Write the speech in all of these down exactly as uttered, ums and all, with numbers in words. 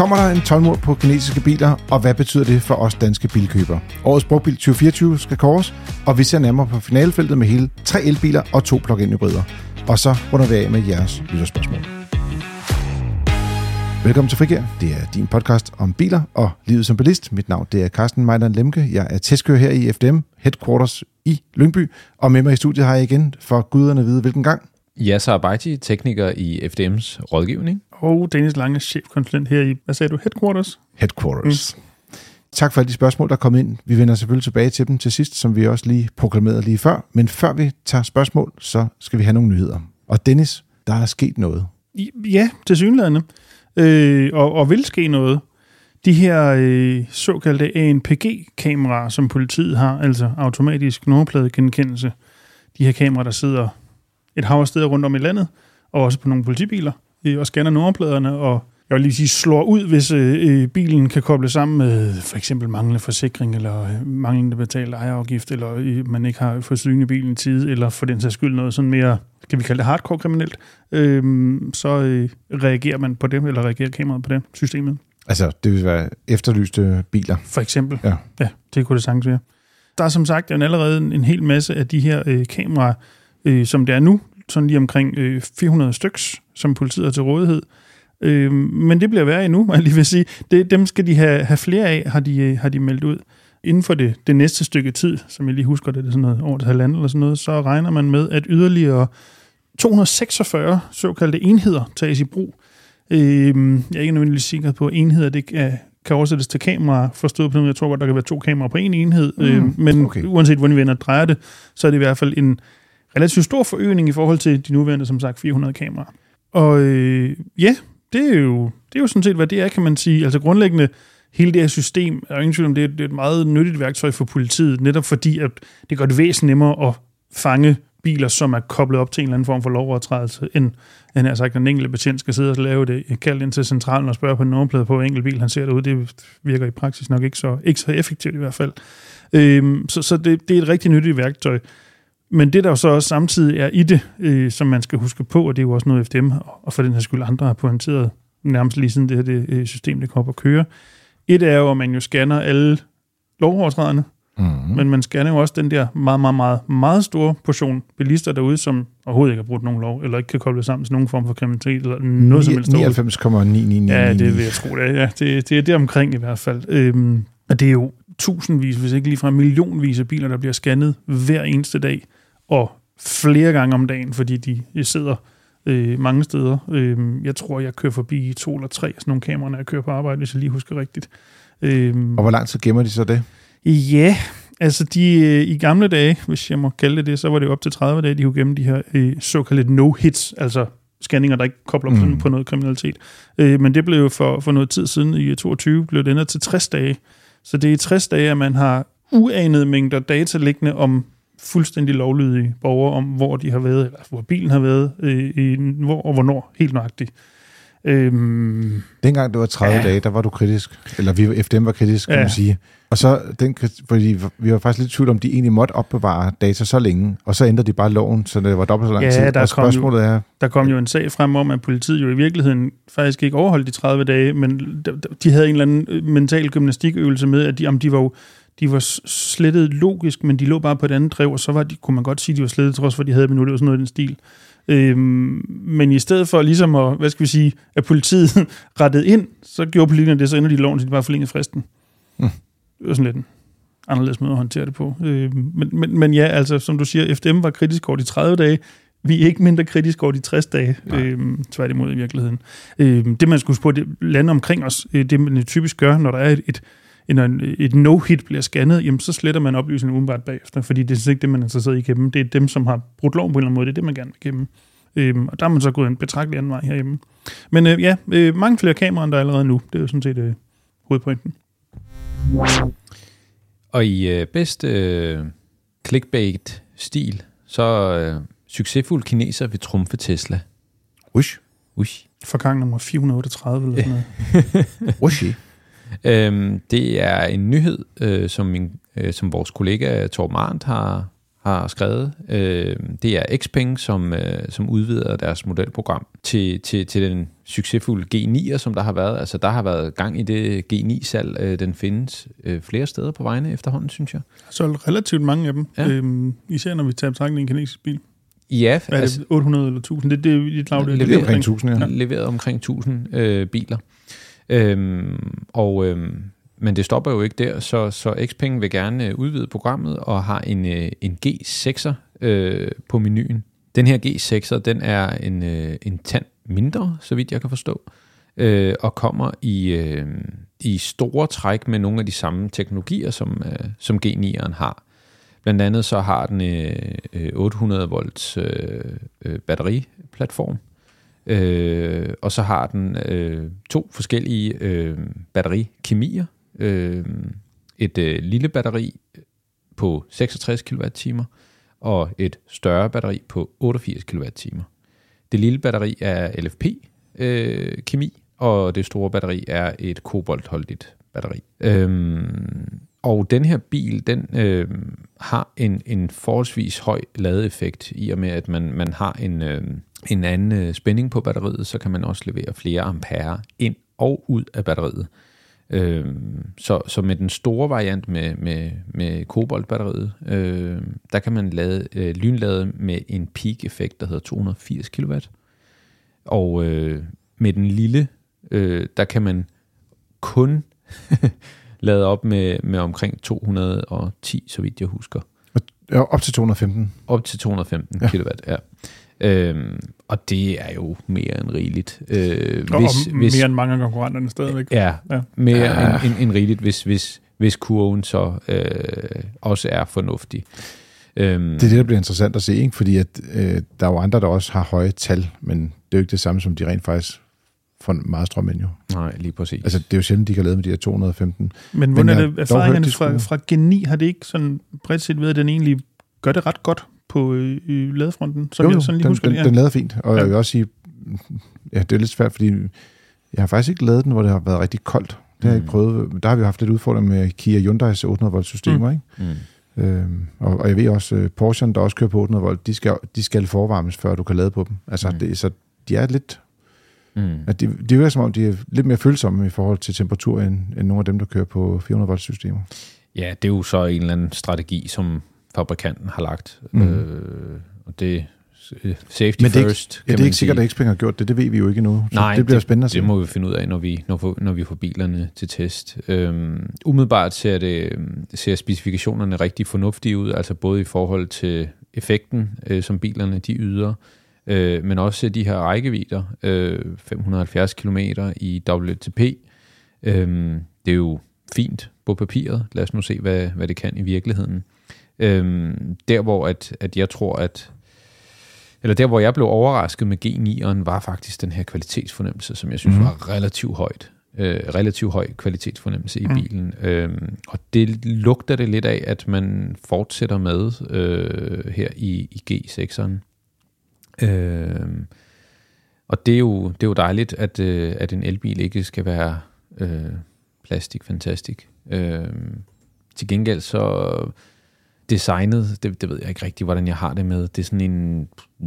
Kommer der en toldmur på kinesiske biler, og hvad betyder det for os danske bilkøbere? Årets brugtbil tyve fireogtyve skal kåres, og vi ser nærmere på finalefeltet med hele tre elbiler og to plug-in hybrider. Og så runder vi af med jeres lytterspørgsmål. Velkommen til Frigær. Det er din podcast om biler og livet som bilist. Mit navn det er Carsten Mejdern Lemke. Jeg er testkører her i F D M Headquarters i Lyngby. Og med mig i studiet har jeg igen, for guderne vide hvilken gang. Yasser Abajti, tekniker i F D M's rådgivning. Og Dennis Lange, chefkonsulent her i, hvad sagde du, Headquarters? Headquarters. Mm. Tak for alle de spørgsmål, der er kommet ind. Vi vender selvfølgelig tilbage til dem til sidst, som vi også lige proklamerede lige før. Men før vi tager spørgsmål, så skal vi have nogle nyheder. Og Dennis, der er sket noget. Ja, tilsyneladende. Øh, og, og vil ske noget. De her øh, såkaldte A N P G-kameraer, som politiet har, altså automatisk nummerpladegenkendelse. De her kameraer, der sidder et hav af steder rundt om i landet, og også på nogle politibiler, øh, og scanner nummerpladerne, og jeg vil lige sige, slår ud, hvis øh, bilen kan koble sammen med for eksempel manglende forsikring, eller øh, manglende betalt ejerafgift, eller øh, man ikke har forsynet bilen i tide, eller for den sags skyld noget sådan mere, skal vi kalde det hardcore kriminelt, øh, så øh, reagerer man på det, eller reagerer kameraet på det, systemet. Altså, det vil være efterlyste biler? For eksempel. Ja, ja det kunne det sagtens være. Der er som sagt en allerede en, en hel masse af de her øh, kameraer, øh, som det er nu, sådan lige omkring øh, fire hundrede styks, som politiet har til rådighed. Øh, men det bliver værre endnu, må jeg lige vil sige. Det, dem skal de have, have flere af, har de, har de meldt ud. Inden for det, det næste stykke tid, som jeg lige husker, det er sådan noget over et halvandet eller sådan noget, så regner man med, at yderligere to hundrede seksogfyrre såkaldte enheder tages i brug. Øh, jeg er ikke nødvendigvis sikker på, at enheder det er, kan oversættes til kameraer, forstået på noget. Jeg tror godt, der kan være to kameraer på en enhed, mm, øh, men okay. Uanset hvordan vi vender og drejer det, så er det i hvert fald en relativt stor forøgning i forhold til de nuværende, som sagt, fire hundrede kameraer. Og øh, ja, det er, jo, det er jo sådan set, hvad det er, kan man sige. Altså grundlæggende, hele det her system, er jo ingen tvivl om, det er, det er et meget nyttigt værktøj for politiet, netop fordi, at det gør det væsentligt nemmere at fange biler, som er koblet op til en eller anden form for lovovertrædelse, end, end jeg sagt, at den enkelte betjent skal sidde og lave det, kaldt ind til centralen og spørge på en nummerplade på, hvor enkelt bil han ser det ud. Det virker i praksis nok ikke så, ikke så effektivt i hvert fald. Øhm, så så det, det er et rigtig nyttigt værktøj. Men det, der jo så også samtidig er i det, øh, som man skal huske på, og det er jo også noget F D M, og for den her skyld andre har pointeret nærmest lige siden det her det, øh, system, det kommer op og køre. Et er jo, at man jo scanner alle lovovertræderne, mm-hmm. men man scanner jo også den der meget, meget, meget, meget store portion bilister derude, som overhovedet ikke har brudt nogen lov, eller ikke kan koble sammen til nogen form for kriminalitet, eller noget som helst. nioghalvfems komma ni ni ni. Ja, det vil jeg tro, det er. Ja, det, det er det omkring i hvert fald. Øhm, og det er jo tusindvis, hvis ikke ligefrem millionvis af biler, der bliver scannet hver eneste dag, og flere gange om dagen, fordi de sidder øh, mange steder. Øh, jeg tror, jeg kører forbi to eller tre sådan nogle kameraer, når jeg kører på arbejde, hvis jeg lige husker rigtigt. Øh, og hvor lang tid gemmer de så det? Ja, altså de øh, i gamle dage, hvis jeg må kalde det det, så var det jo op til tredive dage, de kunne gemme de her øh, såkaldte no-hits, altså scanninger, der ikke kobler op mm. på noget kriminalitet. Øh, men det blev jo for, for noget tid siden, i toogtyve, blev det ændret til tres dage. Så det er i tres dage, at man har uanede mængder data liggende om fuldstændig lovlydige borgere om, hvor de har været, eller hvor bilen har været, øh, i, hvor og hvornår, helt nøjagtigt. Øhm, Dengang det var tredive ja. dage, der var du kritisk, eller vi F D M var kritisk, kan ja. man sige. Og så, den, fordi vi var faktisk lidt i tvivl om, de egentlig måtte opbevare data så længe, og så ændrede de bare loven, så det var dobbelt så lang ja, tid. Der og spørgsmålet kom jo, er... Der kom jo en sag frem om, at politiet jo i virkeligheden faktisk ikke overholdt de tredive dage, men de havde en eller anden mental gymnastikøvelse med, at de, om de var jo De var slettet logisk, men de lå bare på et andet drev, og så var de, kunne man godt sige, at de var slettet, trods for, at de havde minutter og sådan noget i den stil. Øhm, men i stedet for ligesom at, hvad skal vi sige, at politiet rettede ind, så gjorde politikerne det, så ender de loven, så de bare forlængede fristen. Mm. Det var sådan lidt en anderledes måde at håndtere det på. Øhm, men, men, men ja, altså, som du siger, F D M var kritisk over de tredive dage. Vi er ikke mindre kritiske over de tres dage, øhm, tværtimod i virkeligheden. Øhm, det, man skulle huske på, det lande omkring os, det man typisk gør, når der er et, et når et no-hit bliver scannet, jamen så sletter man oplysningen umiddelbart bagefter, fordi det er ikke det, man er interesseret i at gemme. Det er dem, som har brudt loven på en eller anden måde, det er det, man gerne vil gemme. Øhm, og der har man så gået en betragtelig anden vej herhjemme. Men øh, ja, øh, mange flere kameraer, end der er allerede nu. Det er jo sådan set øh, hovedpointen. Og i øh, bedste øh, clickbait-stil, så øh, succesfuld kineser vil trumfe Tesla. Ush. Ush. Forgang nummer fire hundrede otteogtredive eller sådan noget. Ush. Øhm, det er en nyhed, øh, som, min, øh, som vores kollega Torben Arndt har, har skrevet. Øh, det er Xpeng, som, øh, som udvider deres modelprogram til, til, til den succesfulde G ni'er, som der har været. Altså, der har været gang i det G ni-salg. Øh, den findes øh, flere steder på vejene efterhånden, synes jeg. Så relativt mange af dem. Ja. Øhm, især når vi tager betragtning i en kinesisk bil. Ja. Hvad er det, altså, otte hundrede eller tusind? Det, det, det, det, det, det er omkring tusind, ja. Leveret omkring tusind øh, biler. Øhm, og... Øhm, Men det stopper jo ikke der, så, så Xpeng vil gerne udvide programmet og har en, en G sekser øh, på menuen. Den her G sekser, den er en, øh, en tand mindre, så vidt jeg kan forstå, øh, og kommer i, øh, i store træk med nogle af de samme teknologier, som, øh, som G ni'eren har. Blandt andet så har den øh, otte hundrede volts øh, øh, batteriplatform, øh, og så har den øh, to forskellige øh, batterikemier. Øh, et øh, lille batteri på seksogtres kilowatt-timer og et større batteri på otteogfirs kilowatt-timer. Det lille batteri er L F P-kemi, øh, og det store batteri er et koboltholdigt batteri. Øh, og den her bil, den øh, har en, en forholdsvis høj ladeeffekt, i og med at man, man har en, øh, en anden øh, spænding på batteriet, så kan man også levere flere ampere ind og ud af batteriet. Øh, så, så med den store variant med, med, med koboltbatteriet, øh, der kan man lade, øh, lynlade med en peak-effekt, der hedder to hundrede og firs kilowatt. Og øh, med den lille, øh, der kan man kun lade op med, med omkring to hundrede og ti, så vidt jeg husker. Ja, op til to hundrede og femten. Op til to hundrede og femten ja. Kilowatt, ja. Øhm, og det er jo mere end rigeligt. Øh, og hvis, mere hvis, end mange af konkurrenterne stadigvæk. Ja, ja. mere ja. End, end, end rigeligt, hvis, hvis, hvis kurven så øh, også er fornuftig. Øhm, det er det, der bliver interessant at se, ikke? Fordi at, øh, der er jo andre, der også har høje tal, men det er jo ikke det samme, som de rent faktisk får meget strøm ind jo. Nej, lige præcis. Altså, det er jo sjældent, de kan lade med de her to hundrede og femten. Men hvordan er det, erfaringerne fra, fra G ni, har det ikke sådan bredt set ved, at den egentlig gør det ret godt på øh, ladefronten? Som jo, jeg sådan lige den, husker den, det, ja. den lader fint, og ja. jeg vil også sige, ja, det er lidt svært, fordi jeg har faktisk ikke lavet den, hvor det har været rigtig koldt. Det har jeg ikke prøvet. Der har vi haft lidt udfordring med Kia Hyundai's otte hundrede volt systemer, mm. ikke? Mm. Øhm, og, og jeg ved også, uh, Porsche, der også kører på otte hundrede volt, de skal, de skal forvarmes, før du kan lade på dem. Altså, mm. det, så de er lidt... Mm. At de, de virker som om, de er lidt mere følsomme i forhold til temperatur, end, end nogle af dem, der kører på fire hundrede volt systemer. Ja, det er jo så en eller anden strategi, som fabrikanten har lagt. Mm. Øh, og det safety Men det er first. Ikke, ja, det er ikke sikkert, at Xpeng har gjort det. Det ved vi jo ikke endnu. Så Nej, det bliver det, spændende at se. Det må vi finde ud af, når vi, når, for, når vi får bilerne til test. Øhm, umiddelbart ser, det, ser specifikationerne rigtig fornuftige ud, altså både i forhold til effekten, øh, som bilerne de yder, øh, men også de her rækkevidder, øh, fem hundrede og halvfjerds kilometer i W L T P. Øh, det er jo fint på papiret. Lad os nu se, hvad, hvad det kan i virkeligheden. Øh, der hvor at, at jeg tror, at Eller der, hvor jeg blev overrasket med G ni'eren, var faktisk den her kvalitetsfornemmelse, som jeg synes mm. var relativt højt. Øh, relativt høj kvalitetsfornemmelse i mm. bilen. Øhm, og det lugter det lidt af, at man fortsætter med øh, her i, i G sekseren. Øhm, og det er, jo, det er jo dejligt, at, øh, at en elbil ikke skal være øh, plastikfantastisk. Øhm, til gengæld så... designet, det, det ved jeg ikke rigtig, hvordan jeg har det med. Det er sådan en...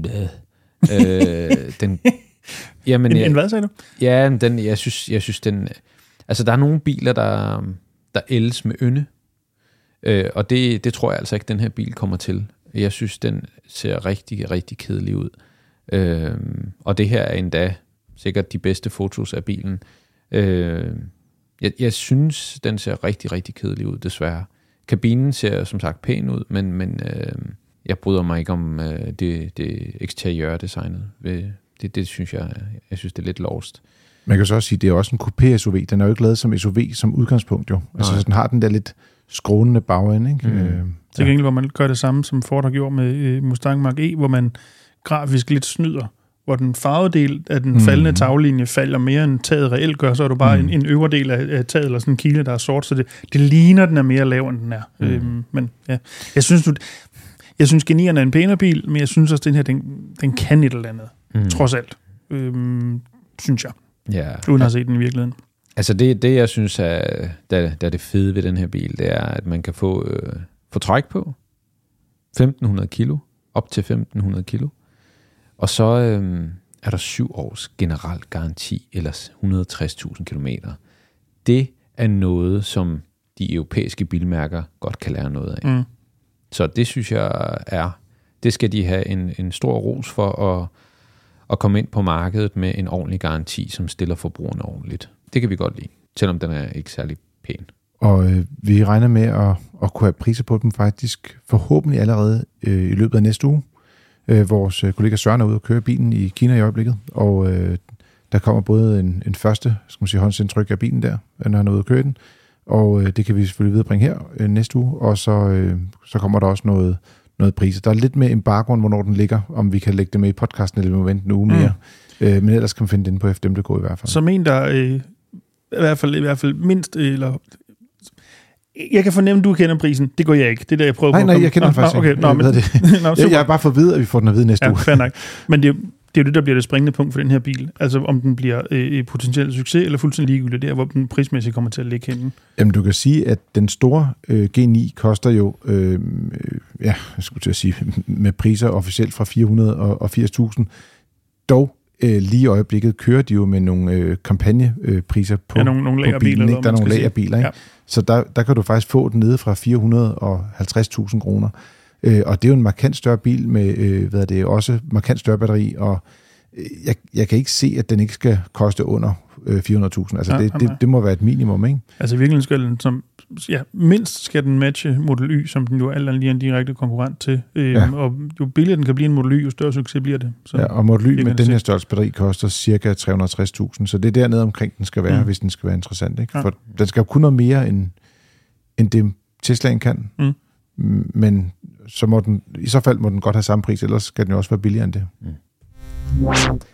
Øh, den, jamen, en, jeg, en hvad, sagde du? Ja, den, jeg synes, jeg synes den... Altså, der er nogle biler, der, der ældes med ynde, øh, og det, det tror jeg altså ikke, den her bil kommer til. Jeg synes, den ser rigtig, rigtig kedelig ud. Øh, og det her er endda sikkert de bedste fotos af bilen. Øh, jeg, jeg synes, den ser rigtig, rigtig kedelig ud, desværre. Kabinen ser som sagt pæn ud, men, men øh, jeg bryder mig ikke om øh, det, det eksteriørdesignet. Det, det synes jeg, jeg synes det er lidt lost. Man kan så også sige, at det er også en coupé-S U V. Den er jo ikke lavet som S U V som udgangspunkt, jo. Altså, så den har den der lidt skrånende bagende, ikke? Mm. Øh, Til gengæld, hvor man gør det samme, som Ford har gjort med øh, Mustang Mach-E, hvor man grafisk lidt snyder, hvor den farvede del af den faldende mm. taglinje falder mere end taget reelt gør, så er du bare mm. en, en øvre del af, af taget, eller sådan en kile, der er sort, så det, det ligner, den er mere lav, end den er. Mm. Øhm, men ja, jeg synes, du, jeg synes G ni'eren er en pænere bil, men jeg synes også, den her, den, den kan et eller andet. Mm. Trods alt. Øhm, synes jeg. Ja. Uden at have set den i virkeligheden. Altså det, det jeg synes, er, der, der er det fede ved den her bil, det er, at man kan få, øh, få træk på. femten hundrede kilo, op til femten hundrede kilo. Og så øhm, er der syv års generel garanti, eller et hundrede og tres tusind kilometer. Det er noget, som de europæiske bilmærker godt kan lære noget af. Mm. Så det synes jeg er, det skal de have en, en stor ros for at, at komme ind på markedet med en ordentlig garanti, som stiller forbrugerne ordentligt. Det kan vi godt lide, selvom den er ikke særlig pæn. Og øh, vi regner med at, at kunne have priser på dem faktisk forhåbentlig allerede øh, i løbet af næste uge. Øh, vores øh, kollega Søren er ude og køre bilen i Kina i øjeblikket, og øh, der kommer både en, en første skal man sige, håndsindtryk af bilen der, når han er ude og køre den, og øh, det kan vi selvfølgelig viderebringe her øh, næste uge, og så, øh, så kommer der også noget, noget priser. Der er lidt med embargoen, hvornår den ligger, om vi kan lægge det med i podcasten, eller vi må vente en uge mere. Mm. Øh, men ellers kan man finde det inde på F D M punktum d k i hvert fald. Som en, der øh, i, hvert fald, i hvert fald mindst, eller... Jeg kan fornemme, at du kender prisen. Det går jeg ikke. Det er der, jeg prøver nej, på. Nej, nej, jeg kender den faktisk okay. ikke. Nå, men, det. Nå, jeg, jeg er bare for at vide, at vi får den at vide næste ja, uge. Fair nok. Men det, det er jo det, der bliver det springende punkt for den her bil. Altså om den bliver øh, potentielt succes, eller fuldstændig ligegyldigt der, hvor den prismæssigt kommer til at ligge henne. Jamen, du kan sige, at den store øh, G ni koster jo, øh, ja, jeg skulle til at sige, med priser officielt fra fire hundrede og firs tusind. Dog øh, lige i øjeblikket kører de jo med nogle øh, kampagnepriser på, ja, nogle, nogle på bilen. Ikke? Der er nogle lagerbiler, ikke? Ja. Så der, der kan du faktisk få den nede fra fire hundrede og halvtreds tusind kroner. Øh, og det er jo en markant større bil med, øh, hvad er det, også markant større batteri, og øh, jeg, jeg kan ikke se, at den ikke skal koste under øh, fire hundrede tusind. Altså ja, det, det, det må være et minimum, ikke? Altså i virkeligheden skal den, som, ja, mindst skal den matche Model Y, som den jo alt andet lige er en direkte konkurrent til. Øh, ja. Og jo billigere den kan blive en Model Y, jo større succes bliver det. Så ja, og Model Y med den her størrelse batteri koster cirka tre hundrede og tres tusind, så det er dernede omkring, den skal være, mm. hvis den skal være interessant, ikke? Ja. For den skal jo kun noget mere end, end det Teslaen kan. Mm. Men så må den, i så fald må den godt have samme pris, ellers skal den jo også være billigere end det. Mm.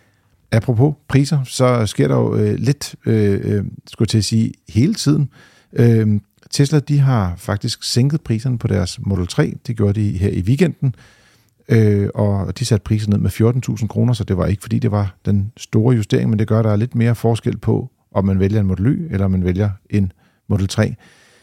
Apropos priser, så sker der jo øh, lidt, øh, skulle jeg til at sige, hele tiden. Øh, Tesla, de har faktisk sænket priserne på deres Model tre. Det gjorde de her i weekenden. Øh, og de satte prisen ned med fjorten tusind kroner, så det var ikke fordi det var den store justering, men det gør, der er lidt mere forskel på, om man vælger en Model Y, eller om man vælger en Model tre.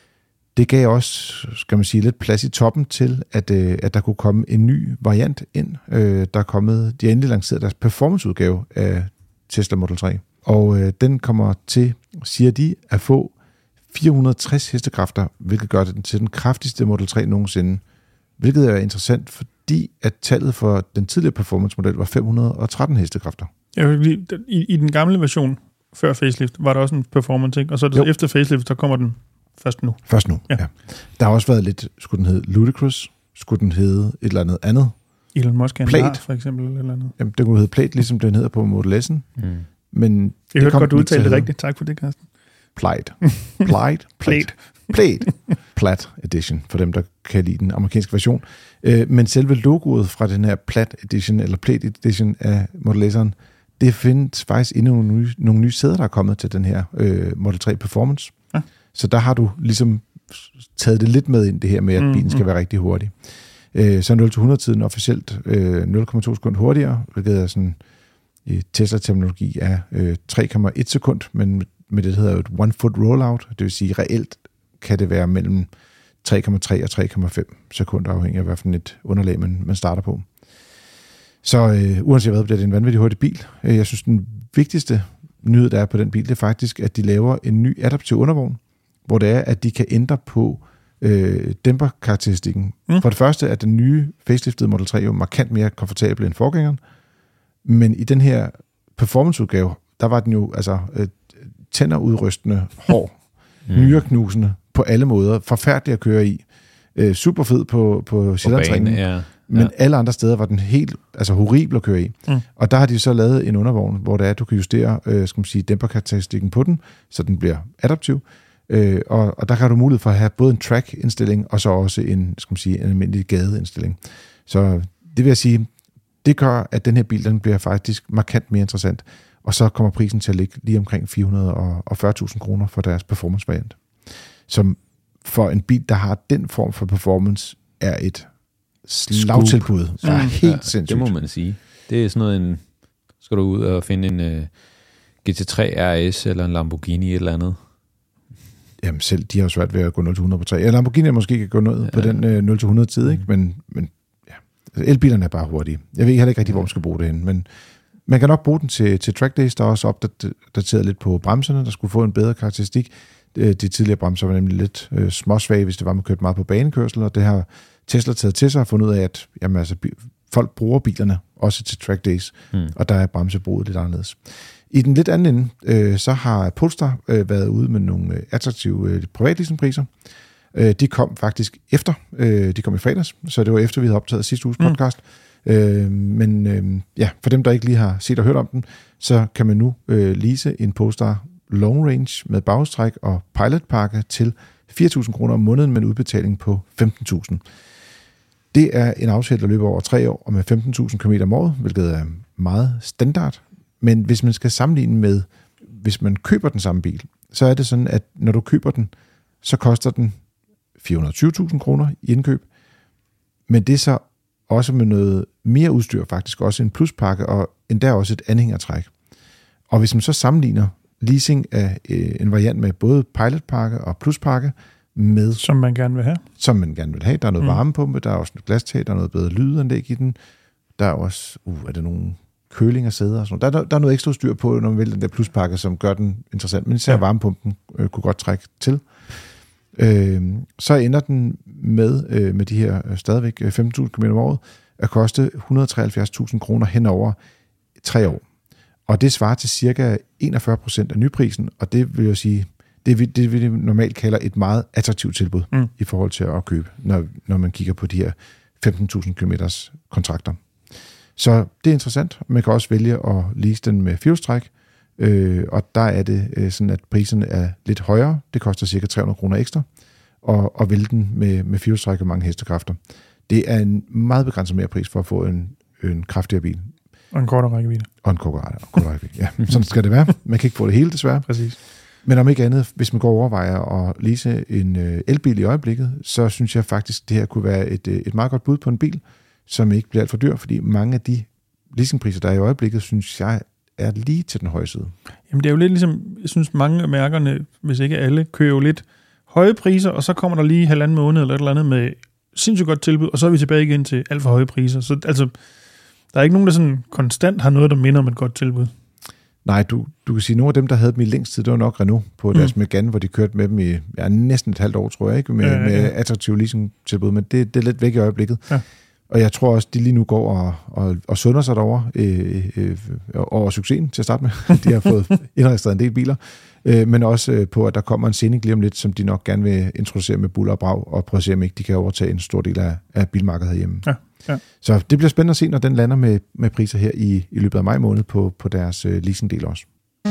Det gav også, skal man sige, lidt plads i toppen til, at, øh, at der kunne komme en ny variant ind. Øh, der er kommet, de har endelig lanceret deres performanceudgave af Tesla Model tre. Og øh, den kommer til, siger de, at få fire hundrede og tres hestekræfter, hvilket gør den til den kraftigste Model tre nogensinde. Hvilket er interessant, fordi at tallet for den tidligere performance-model var fem hundrede og tretten hestekræfter. Ja, i, i den gamle version, før facelift, var der også en performance, ikke? Og så er det, efter facelift, så kommer den først nu. Først nu, ja. ja. Der har også været lidt, skulle den hedde Ludicrous? Skulle den hedde et eller andet andet? Elon Musk har for eksempel et eller andet. Jamen, den kunne hedde Plate, ligesom den hedder på Model S'en. Mm. Men jeg hørte godt, du udtalte det rigtigt. Tak for det, Carsten. Plate. Plate. Plate. Plate. Plat Edition, for dem, der kan lide den amerikanske version. Men selve logoet fra den her Plat Edition, eller Plate Edition af Model S'en, det findes faktisk endnu nogle nye, nogle nye sæder, der er kommet til den her øh, Model tre Performance. Ja. Så der har du ligesom taget det lidt med ind, det her med, at mm, bilen skal mm. være rigtig hurtig. Øh, så er nul til hundrede-tiden officielt øh, nul komma to sekunder hurtigere, hvilket er sådan i Tesla-terminologi er øh, tre komma et sekund, men med det, der hedder et one-foot rollout, det vil sige reelt kan det være mellem tre komma tre og tre komma fem sekunder, afhængig af hvilken et underlag, man, man starter på. Så øh, uanset hvad, bliver det en vanvittig hurtig bil. Jeg synes, den vigtigste nyhed, der er på den bil, det er faktisk, at de laver en ny adaptiv undervogn, hvor det er, at de kan ændre på øh, dæmperkarakteristikken. Mm. For det første er den nye faceliftede Model tre jo markant mere komfortabel end forgængeren, men i den her performanceudgave, der var den jo altså øh, tænderudrystende, hård, mm. nyreknusende på alle måder, forfærdelig at køre i, øh, super fed på, på Sjællandsringen, ja. Men ja. Alle andre steder var den helt altså horribel at køre i. Mm. Og der har de så lavet en undervogn, hvor det er, at du kan justere øh, skal man sige, dæmperkarakteristikken på den, så den bliver adaptiv. Øh, og, og der har du mulighed for at have både en track-indstilling, og så også en, skal man sige, en almindelig gade-indstilling. Så det vil jeg sige, det gør, at den her bil, den bliver faktisk markant mere interessant. Og så kommer prisen til at ligge lige omkring fire hundrede og fyrre tusind kroner for deres performance-variant. Som for en bil, der har den form for performance, er et slagtilbud. Så er helt ja, sindssygt. Det må man sige. Det er sådan noget, en, skal du ud og finde en uh, G T tre R S eller en Lamborghini eller andet. Jamen selv, de har jo svært ved at gå nul til hundrede på tre. Ja, Lamborghini måske kan gå noget ja. På den uh, nul til hundrede tid, ikke? Men, men Elbilerne er bare hurtige. Jeg ved heller ikke rigtig, hvor man skal bruge det hen, men man kan nok bruge den til, til track days, der er også opdateret lidt på bremserne, der skulle få en bedre karakteristik. De tidligere bremser var nemlig lidt øh, småsvage, hvis det var, man kørte meget på banekørsel, og det har Tesla taget til sig og fundet ud af, at jamen, altså, folk bruger bilerne også til track days, mm. og der er bremsebruget lidt anderledes. I den lidt anden ende, øh, så har Polestar øh, været ude med nogle øh, attraktive øh, privatleasingpriser. Øh, de kom faktisk efter, øh, de kom i fredags, så det var efter, vi havde optaget sidste uges podcast. Mm. Øh, men øh, ja, for dem, der ikke lige har set og hørt om den, så kan man nu øh, lease en Polestar long range med bagstræk og pilotpakke til fire tusind kroner om måneden med en udbetaling på femten tusind. Det er en aftale, der løber over tre år og med femten tusind kilometer om året, hvilket er meget standard. Men hvis man skal sammenligne med, hvis man køber den samme bil, så er det sådan, at når du køber den, så koster den fire hundrede og tyve tusind kroner i indkøb. Men det er så også med noget mere udstyr, faktisk også en pluspakke, og endda også et anhængertræk. Og hvis man så sammenligner leasing af øh, en variant med både pilotpakke og pluspakke, med, som man gerne vil have. Som man gerne vil have. Der er noget mm. varmepumpe, der er også noget glastag, der er noget bedre lydanlæg i den. Der er også, uh, er det nogle køling af sæder og sådan noget. Der, der, der er noget ekstra styr på, når man vælger den der pluspakke, som gør den interessant. Men især ja. varmepumpen øh, kunne godt trække til. Øh, så ender den med, øh, med de her øh, stadigvæk femten tusind kilometer om året, at koste et hundrede og treoghalvfjerds tusind kroner hen over tre år. Og det svarer til cirka enogfyrre procent af nyprisen, og det vil jeg sige, det vil, det vil vi normalt kalder et meget attraktivt tilbud mm. i forhold til at købe, når, når man kigger på de her femten tusind kilometers kontrakter. Så det er interessant. Man kan også vælge at lease den med firehjulstræk, øh, og der er det øh, sådan, at priserne er lidt højere. Det koster cirka tre hundrede kroner ekstra, og, og vælge den med, med firehjulstræk og mange hestekræfter. Det er en meget begrænset mere pris for at få en, en kraftigere bil. Og en kortere rækkevidde. Og en kortere rækkevidde, ja. Sådan skal det være. Man kan ikke få det hele, desværre. Præcis. Men om ikke andet, hvis man går overvejer at lease en øh, elbil i øjeblikket, så synes jeg faktisk, det her kunne være et, et meget godt bud på en bil, som ikke bliver alt for dyr, fordi mange af de leasingpriser, der er i øjeblikket, synes jeg er lige til den høje side. Jamen det er jo lidt ligesom, jeg synes mange af mærkerne, hvis ikke alle, kører jo lidt høje priser, og så kommer der lige halvanden måned eller et eller andet med sindssygt godt tilbud, og så er vi tilbage igen til alt for høje priser. Så altså, der er ikke nogen, der sådan konstant har noget, der minder om et godt tilbud. Nej, du, du kan sige, at nogle af dem, der havde dem i længst tid, det var nok Renault på deres mm. Megane, hvor de kørte med dem i ja, næsten et halvt år, tror jeg, ikke, med, ja, ja, ja. med attraktive leasingtilbud, men det, det er lidt væk i øjeblikket. Ja. Og jeg tror også, de lige nu går og, og, og sunder sig derovre øh, øh, over succesen til at starte med. De har fået indregistreret en del biler, øh, men også øh, på, at der kommer en Scenic lige om lidt, som de nok gerne vil introducere med buller og brag, og prøve at se, om ikke de kan overtage en stor del af, af bilmarkedet herhjemme. Ja. Ja. Så det bliver spændende at se, når den lander med, med priser her i, i løbet af maj måned på, på deres øh, leasingdel også.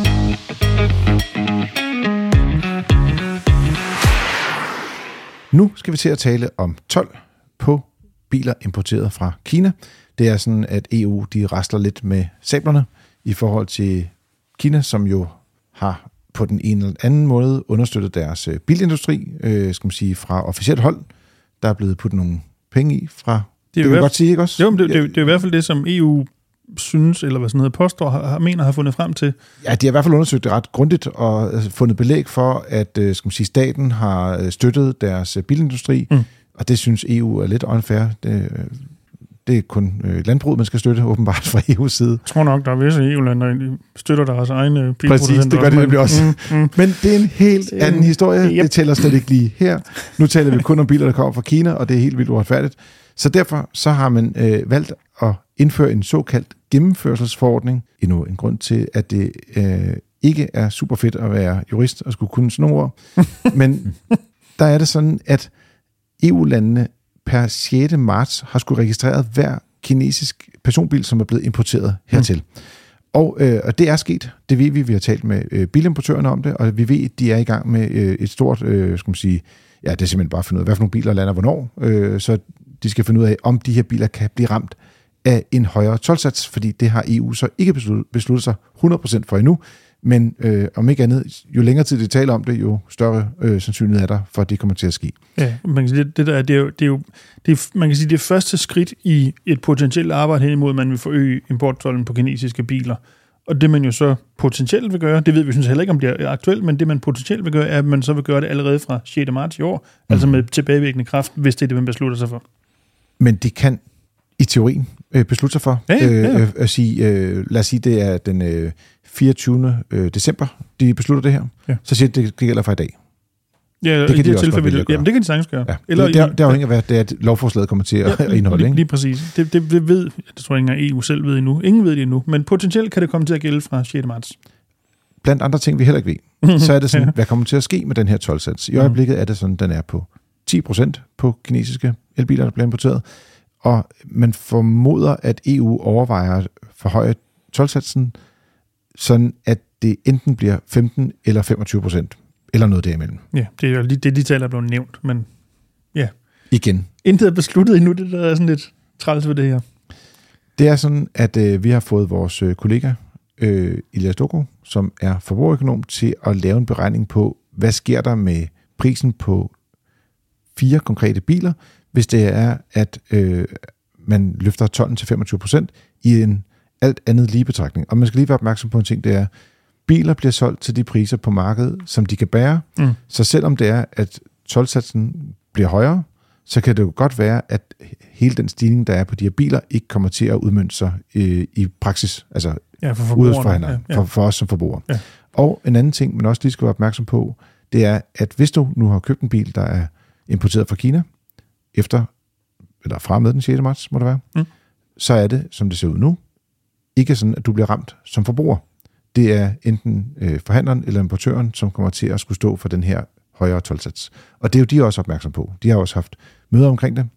Nu skal vi til at tale om told på biler importeret fra Kina. Det er sådan, at E U de rasler lidt med sablerne i forhold til Kina, som jo har på den ene eller anden måde understøttet deres bilindustri, øh, skal man sige, fra officielt hold. Der er blevet puttet nogle penge i fra. Det, det vil jeg godt sige, ikke også? Jo, men det, det, det er i hvert fald det, som E U synes, eller hvad sådan noget påstår, har, mener har fundet frem til. Ja, de har i hvert fald undersøgt det ret grundigt og fundet belæg for, at skal man sige, staten har støttet deres bilindustri, mm. og det synes E U er lidt unfair. Det, det er kun landbruget, man skal støtte, åbenbart fra E U's side. Jeg tror nok, der er visse E U-lande, der støtter deres egne bilproducenter. Præcis, det gør det nemlig også. Mm, mm. Men det er en helt anden historie. Yep. Det tæller slet ikke lige her. Nu taler vi kun om biler, der kommer fra Kina, og det er helt vildt uretfærdigt. Så derfor så har man øh, valgt at indføre en såkaldt gennemførselsforordning. Endnu en grund til, at det øh, ikke er super fedt at være jurist og skulle kunne sådan nogle ord. Men der er det sådan, at E U-landene per sjette marts har skulle registreret hver kinesisk personbil, som er blevet importeret hertil. Mm. Og, øh, og det er sket. Det ved vi. Vi har talt med øh, bilimportørerne om det, og vi ved, at de er i gang med øh, et stort, øh, skal man sige, ja, det er simpelthen bare at finde ud af, hvad for nogle biler lander hvornår. Øh, så de skal finde ud af, om de her biler kan blive ramt af en højere toldsats, fordi det har E U så ikke besluttet, besluttet sig hundrede procent for endnu. Men øh, om ikke andet, jo længere tid de taler om det, jo større øh, sandsynlighed er der for, at det kommer til at ske. Ja, man kan sige, det, det der, det er jo, det er jo det er, man kan sige, det er første skridt i et potentielt arbejde hen imod, at man vil forøge importtolden på kinesiske biler. Og det man jo så potentielt vil gøre, det ved vi synes heller ikke, om det er aktuelt, men det man potentielt vil gøre, er, at man så vil gøre det allerede fra sjette marts i år, mm. altså med tilbagevirkende kraft, hvis det er det, man beslutter sig for. Men det kan i teorien øh, beslutte sig for. Ja, ja, ja. Øh, at sige, øh, lad os sige, det er den øh, fireogtyvende december, de beslutter det her. Ja. Så siger de, det gælder fra i dag. Ja, det kan de, de også tilfælde, jamen, det kan de sagtens gøre. Ja. Eller det, det, det afhænger af, hvad det er, at lovforslaget kommer til at ja, indeholde. Lige, ikke? lige præcis. Det, det, det ved, det tror jeg ikke engang E U selv ved endnu. Ingen ved det endnu, men potentielt kan det komme til at gælde fra sjette marts. Blandt andre ting, vi heller ikke ved, så er det sådan, ja. Hvad kommer til at ske med den her toldsats? I øjeblikket er det sådan, den er på ti procent på kinesiske elbiler, der bliver importeret, og man formoder, at E U overvejer at forhøje toldsatsen, sådan at det enten bliver femten eller femogtyve procent, eller noget derimellem. Ja, det er jo lige det, de taler, der blev nævnt, men ja. Igen. Intet er besluttet endnu, det der er sådan lidt træls ved det her. Det er sådan, at øh, vi har fået vores øh, kollega, øh, Elias Doko, som er forbrugerøkonom, til at lave en beregning på, hvad sker der med prisen på fire konkrete biler, hvis det er, at øh, man løfter tolden til femogtyve procent i en alt andet lige betragtning. Og man skal lige være opmærksom på en ting, det er, biler bliver solgt til de priser på markedet, som de kan bære. Mm. Så selvom det er, at toldsatsen bliver højere, så kan det jo godt være, at hele den stigning, der er på de her biler, ikke kommer til at udmønte sig øh, i praksis, altså ja, for, for, ja, ja. for, for os som forbrugere. Ja. Og en anden ting, man også lige skal være opmærksom på, det er, at hvis du nu har købt en bil, der er importeret fra Kina, efter, eller fra med den sjette marts, må det være, mm. så er det, som det ser ud nu, ikke sådan, at du bliver ramt som forbruger. Det er enten øh, forhandleren eller importøren, som kommer til at skulle stå for den her højere toldsats. Og det er jo de også opmærksom på. De har også haft møder omkring det.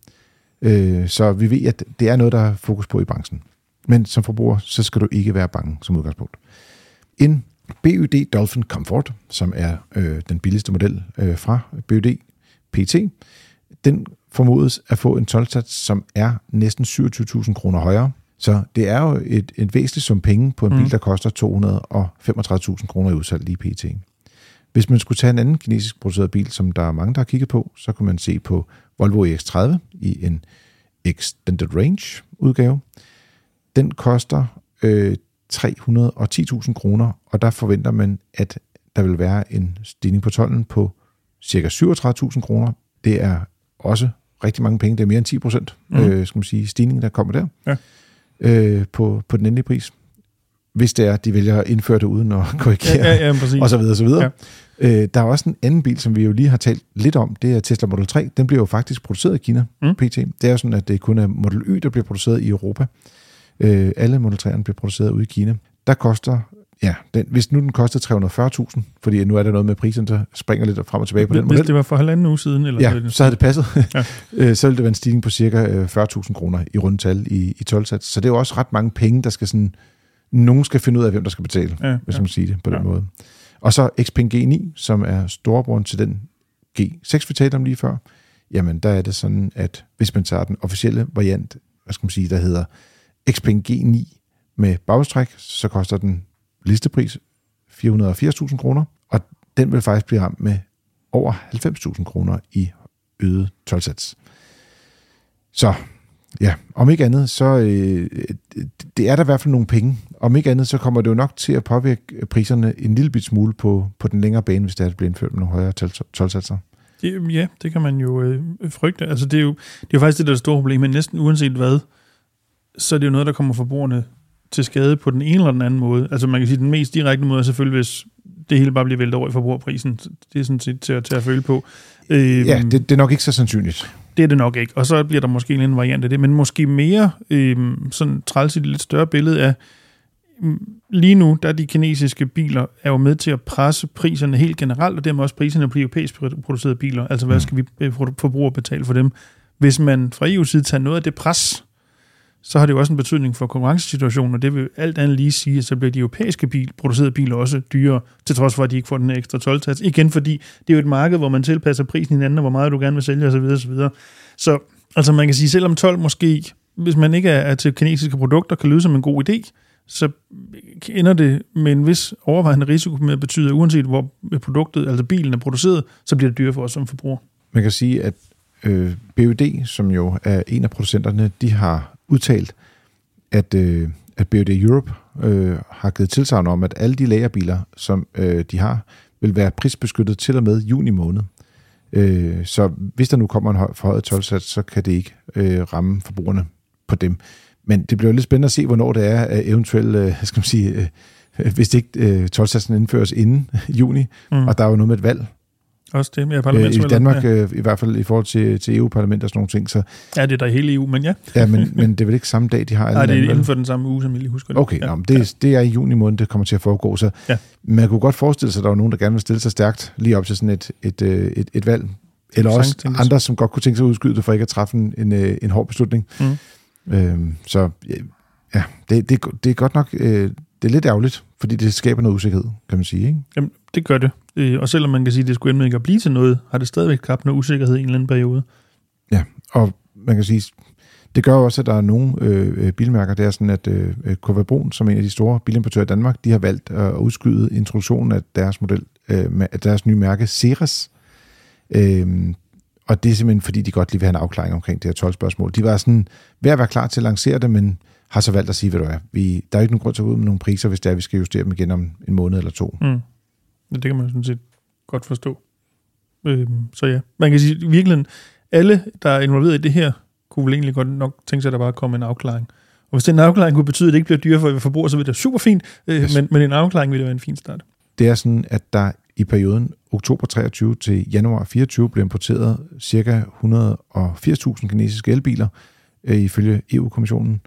Øh, så vi ved, at det er noget, der er fokus på i branchen. Men som forbruger, så skal du ikke være bange som udgangspunkt. En B Y D Dolphin Comfort, som er øh, den billigste model øh, fra B Y D P T, den formodes at få en toldsats, som er næsten syvogtyve tusind kroner højere. Så det er jo et, et væsentligt sum penge på en bil, der koster to hundrede og femogtredive tusind kroner i udsalg lige pt. Hvis man skulle tage en anden kinesisk produceret bil, som der er mange, der har kigget på, så kan man se på Volvo E X tredive i en Extended Range udgave. Den koster øh, tre hundrede og ti tusind kroner, og der forventer man, at der vil være en stigning på tolden på ca. syvogtredive tusind kroner. Det er også rigtig mange penge. Det er mere end ti procent mm. øh, skal man sige, stigning, der kommer der. Ja. Øh, på, på den endelige pris. Hvis det er, at de vælger at indføre det uden at korrigere, ja, ja, ja, og så videre, og så videre. Ja. Øh, der er også en anden bil, som vi jo lige har talt lidt om, det er Tesla Model tre. Den bliver jo faktisk produceret i Kina, mm. pt. Det er jo sådan, at det kun er Model Y, der bliver produceret i Europa. Øh, alle Model tre'erne bliver produceret ude i Kina. Der koster, ja, den, hvis nu den koster tre hundrede og fyrre tusind, fordi nu er der noget med prisen, der springer lidt frem og tilbage på hvis den model. Hvis det var for halvanden uge siden? Eller ja, så havde det passet. Ja. Så ville det være en stigning på cirka fyrre tusind kroner i rundtal i, i toldsats. Så det er jo også ret mange penge, der skal sådan, nogen skal finde ud af, hvem der skal betale, ja, hvis man ja. siger det på ja. den måde. Og så Xpeng G ni, som er storebroren til den G seks, vi talte om lige før. Jamen, der er det sådan, at hvis man tager den officielle variant, hvad skal man sige, der hedder Xpeng G ni med bagstræk, så koster den listepris fire hundrede og firs tusind kroner, og den vil faktisk blive ramt med over halvfems tusind kroner i øget toldsats. Så ja, om ikke andet, så øh, det er der i hvert fald nogle penge. Om ikke andet, så kommer det jo nok til at påvirke priserne en lille bit smule på, på den længere bane, hvis det er, det bliver indført med nogle højere toldsatser. Ja, det kan man jo øh, frygte. Altså, det er jo, det er jo faktisk det, der er det store problem, men næsten uanset hvad, så er det jo noget, der kommer forbrugerne til skade på den ene eller den anden måde. Altså man kan sige, den mest direkte måde er selvfølgelig, hvis det hele bare bliver væltet over i forbrugerprisen. Det er sådan set til, til at føle på. Øh, ja, det, det er nok ikke så sandsynligt. Det er det nok ikke. Og så bliver der måske en variant af det, men måske mere øh, sådan træls i et lidt større billede af, lige nu, der de kinesiske biler er jo med til at presse priserne helt generelt, og dermed også priserne på europæisk producerede biler. Altså hvad skal vi forbrugere betale for dem? Hvis man fra E U's side tager noget af det pres, så har det jo også en betydning for konkurrencesituationen, og det vil alt andet lige sige, at så bliver de europæiske bil, producerede biler også dyrere, til trods for, at de ikke får den ekstra toldsats. Igen, fordi det er jo et marked, hvor man tilpasser prisen hinanden, og hvor meget du gerne vil sælge osv. osv. Så altså man kan sige, selvom told måske, hvis man ikke er til kinesiske produkter, kan lyde som en god idé, så ender det med en vis overvejende risiko med at betyde, at uanset hvor produktet, altså bilen er produceret, så bliver det dyrere for os som forbruger. Man kan sige, at øh, B Y D, som jo er en af producenterne, de har udtalt, at, øh, at B Y D Europe øh, har givet tilsagn om, at alle de lagerbiler, som øh, de har, vil være prisbeskyttet til og med juni måned. Øh, så hvis der nu kommer en høj, forhøjet toldsats, så kan det ikke øh, ramme forbrugerne på dem. Men det bliver lidt spændende at se, hvornår det er uh, eventuelt, uh, skal man sige, uh, hvis det ikke uh, toldsatsen indføres inden juni, mm. og der er jo noget med et valg. Også det, ja, uh, i Danmark, ja. uh, i hvert fald i forhold til, til E U-parlamentet og sådan nogle ting. Så, ja, det er der i hele E U, men ja. ja, men, men det er vel ikke samme dag, de har alle. Nej, det er inden inden for den samme uge, som jeg lige husker det. Okay, ja. nå, det, ja. det er i juni måned, det kommer til at foregå. Så ja. man kunne godt forestille sig, at der var nogen, der gerne vil stille sig stærkt lige op til sådan et, et, et, et, et valg. Eller også tænkes. Andre, som godt kunne tænke sig at udskyde det, for ikke at træffe en, en, en hård beslutning. Mm. Øhm, så ja, det, det, det er godt nok, øh, det er lidt ærgerligt, fordi det skaber noget usikkerhed, kan man sige, ikke? Jamen, det gør det. Og selvom man kan sige, at det skulle ende ikke at blive til noget, har det stadigvæk skabt noget usikkerhed i en eller anden periode. Ja, og man kan sige, det gør også, at der er nogle øh, bilmærker, det er sådan, at øh, K V Brun, som er en af de store bilimportører i Danmark, de har valgt at udskyde introduktionen af deres model, øh, af deres nye mærke, Ceres. Øhm, og det er simpelthen, fordi de godt lige vil have en afklaring omkring det her tolv-spørgsmål. De var sådan ved at være klar til at lancere det, men har så valgt at sige, ved du hvad, vi, der er ikke nogen grund til at gå ud med nogle priser, hvis det er, vi skal justere dem igen om en måned eller to. Mm. Det kan man sådan set godt forstå. Øhm, så ja, man kan sige, at virkelig alle, der er involveret i det her, kunne vel egentlig godt nok tænke sig, at der bare kommer en afklaring. Og hvis den afklaring kunne betyde, at det ikke bliver dyrere for forbruger, så vil det super fint, øh, yes. men, men en afklaring vil det være en fin start. Det er sådan, at der i perioden oktober treogtyve til januar fireogtyve blev importeret ca. et hundrede og firs tusind kinesiske elbiler, øh, ifølge E U-kommissionen.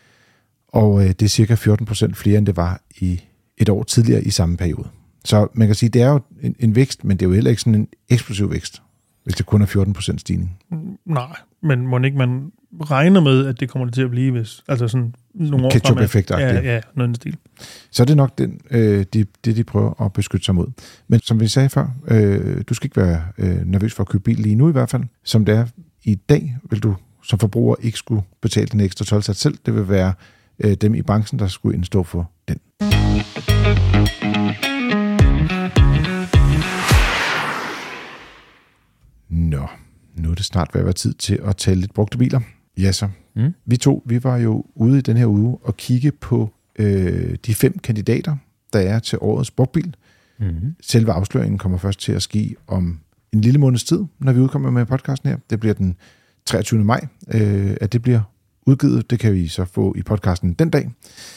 Og øh, det er cirka fjorten procent flere, end det var i et år tidligere i samme periode. Så man kan sige, det er jo en, en vækst, men det er jo heller ikke sådan en eksplosiv vækst, hvis det kun er fjorten procent stigning. Nej, men må ikke man regner med, at det kommer til at blive, hvis altså sådan nogle år ketchup-effekt. Ja, ja, noget i stil. Så er det nok den, øh, de, det, de prøver at beskytte sig mod. Men som vi sagde før, øh, du skal ikke være øh, nervøs for at købe bil lige nu i hvert fald. Som det er i dag, vil du som forbruger ikke skulle betale den ekstra toldsats selv. Det vil være øh, dem i branchen, der skulle indstå for den. Nå, nu er det snart ved at være tid til at tale lidt brugte biler. Ja, så. Mm. Vi to, vi var jo ude i den her uge og kigge på øh, de fem kandidater, der er til årets brugtbil. Mm. Selve afsløringen kommer først til at ske om en lille måneds tid, når vi udkommer med podcasten her. Det bliver den treogtyvende maj, øh, at det bliver udgivet. Det kan vi så få i podcasten den dag.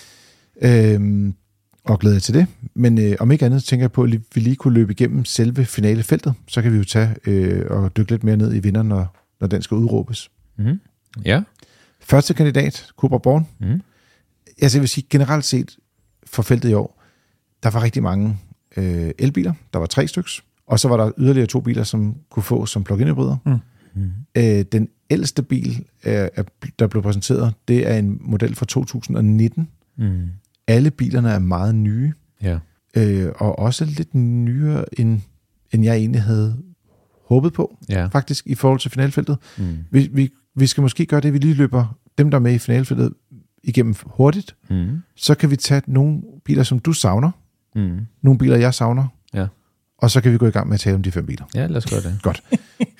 Øh, og glæder jeg til det. Men øh, om ikke andet tænker jeg på, at vi lige kunne løbe igennem selve finalefeltet. Så kan vi jo tage øh, og dykke lidt mere ned i vinderen, når, når den skal udråbes. Mm. Ja. Første kandidat, Cupra Born. Mm. Altså jeg vil sige, generelt set for feltet i år, der var rigtig mange øh, elbiler. Der var tre styks. Og så var der yderligere to biler, som kunne få som plug-in hybrider. Mm. Mm. Øh, den ældste bil, øh, der blev præsenteret, det er en model fra to tusind nitten. Mm. Alle bilerne er meget nye. Ja. Øh, og også lidt nyere, end, end jeg egentlig havde håbet på, ja. faktisk, i forhold til finalfeltet. Mm. Vi, vi, vi skal måske gøre det, vi lige løber dem, der er med i finalfeltet, igennem hurtigt. Mm. Så kan vi tage nogle biler, som du savner. Mm. Nogle biler, jeg savner. Ja. Og så kan vi gå i gang med at tale om de fem biler. Ja, lad os gøre det. Godt.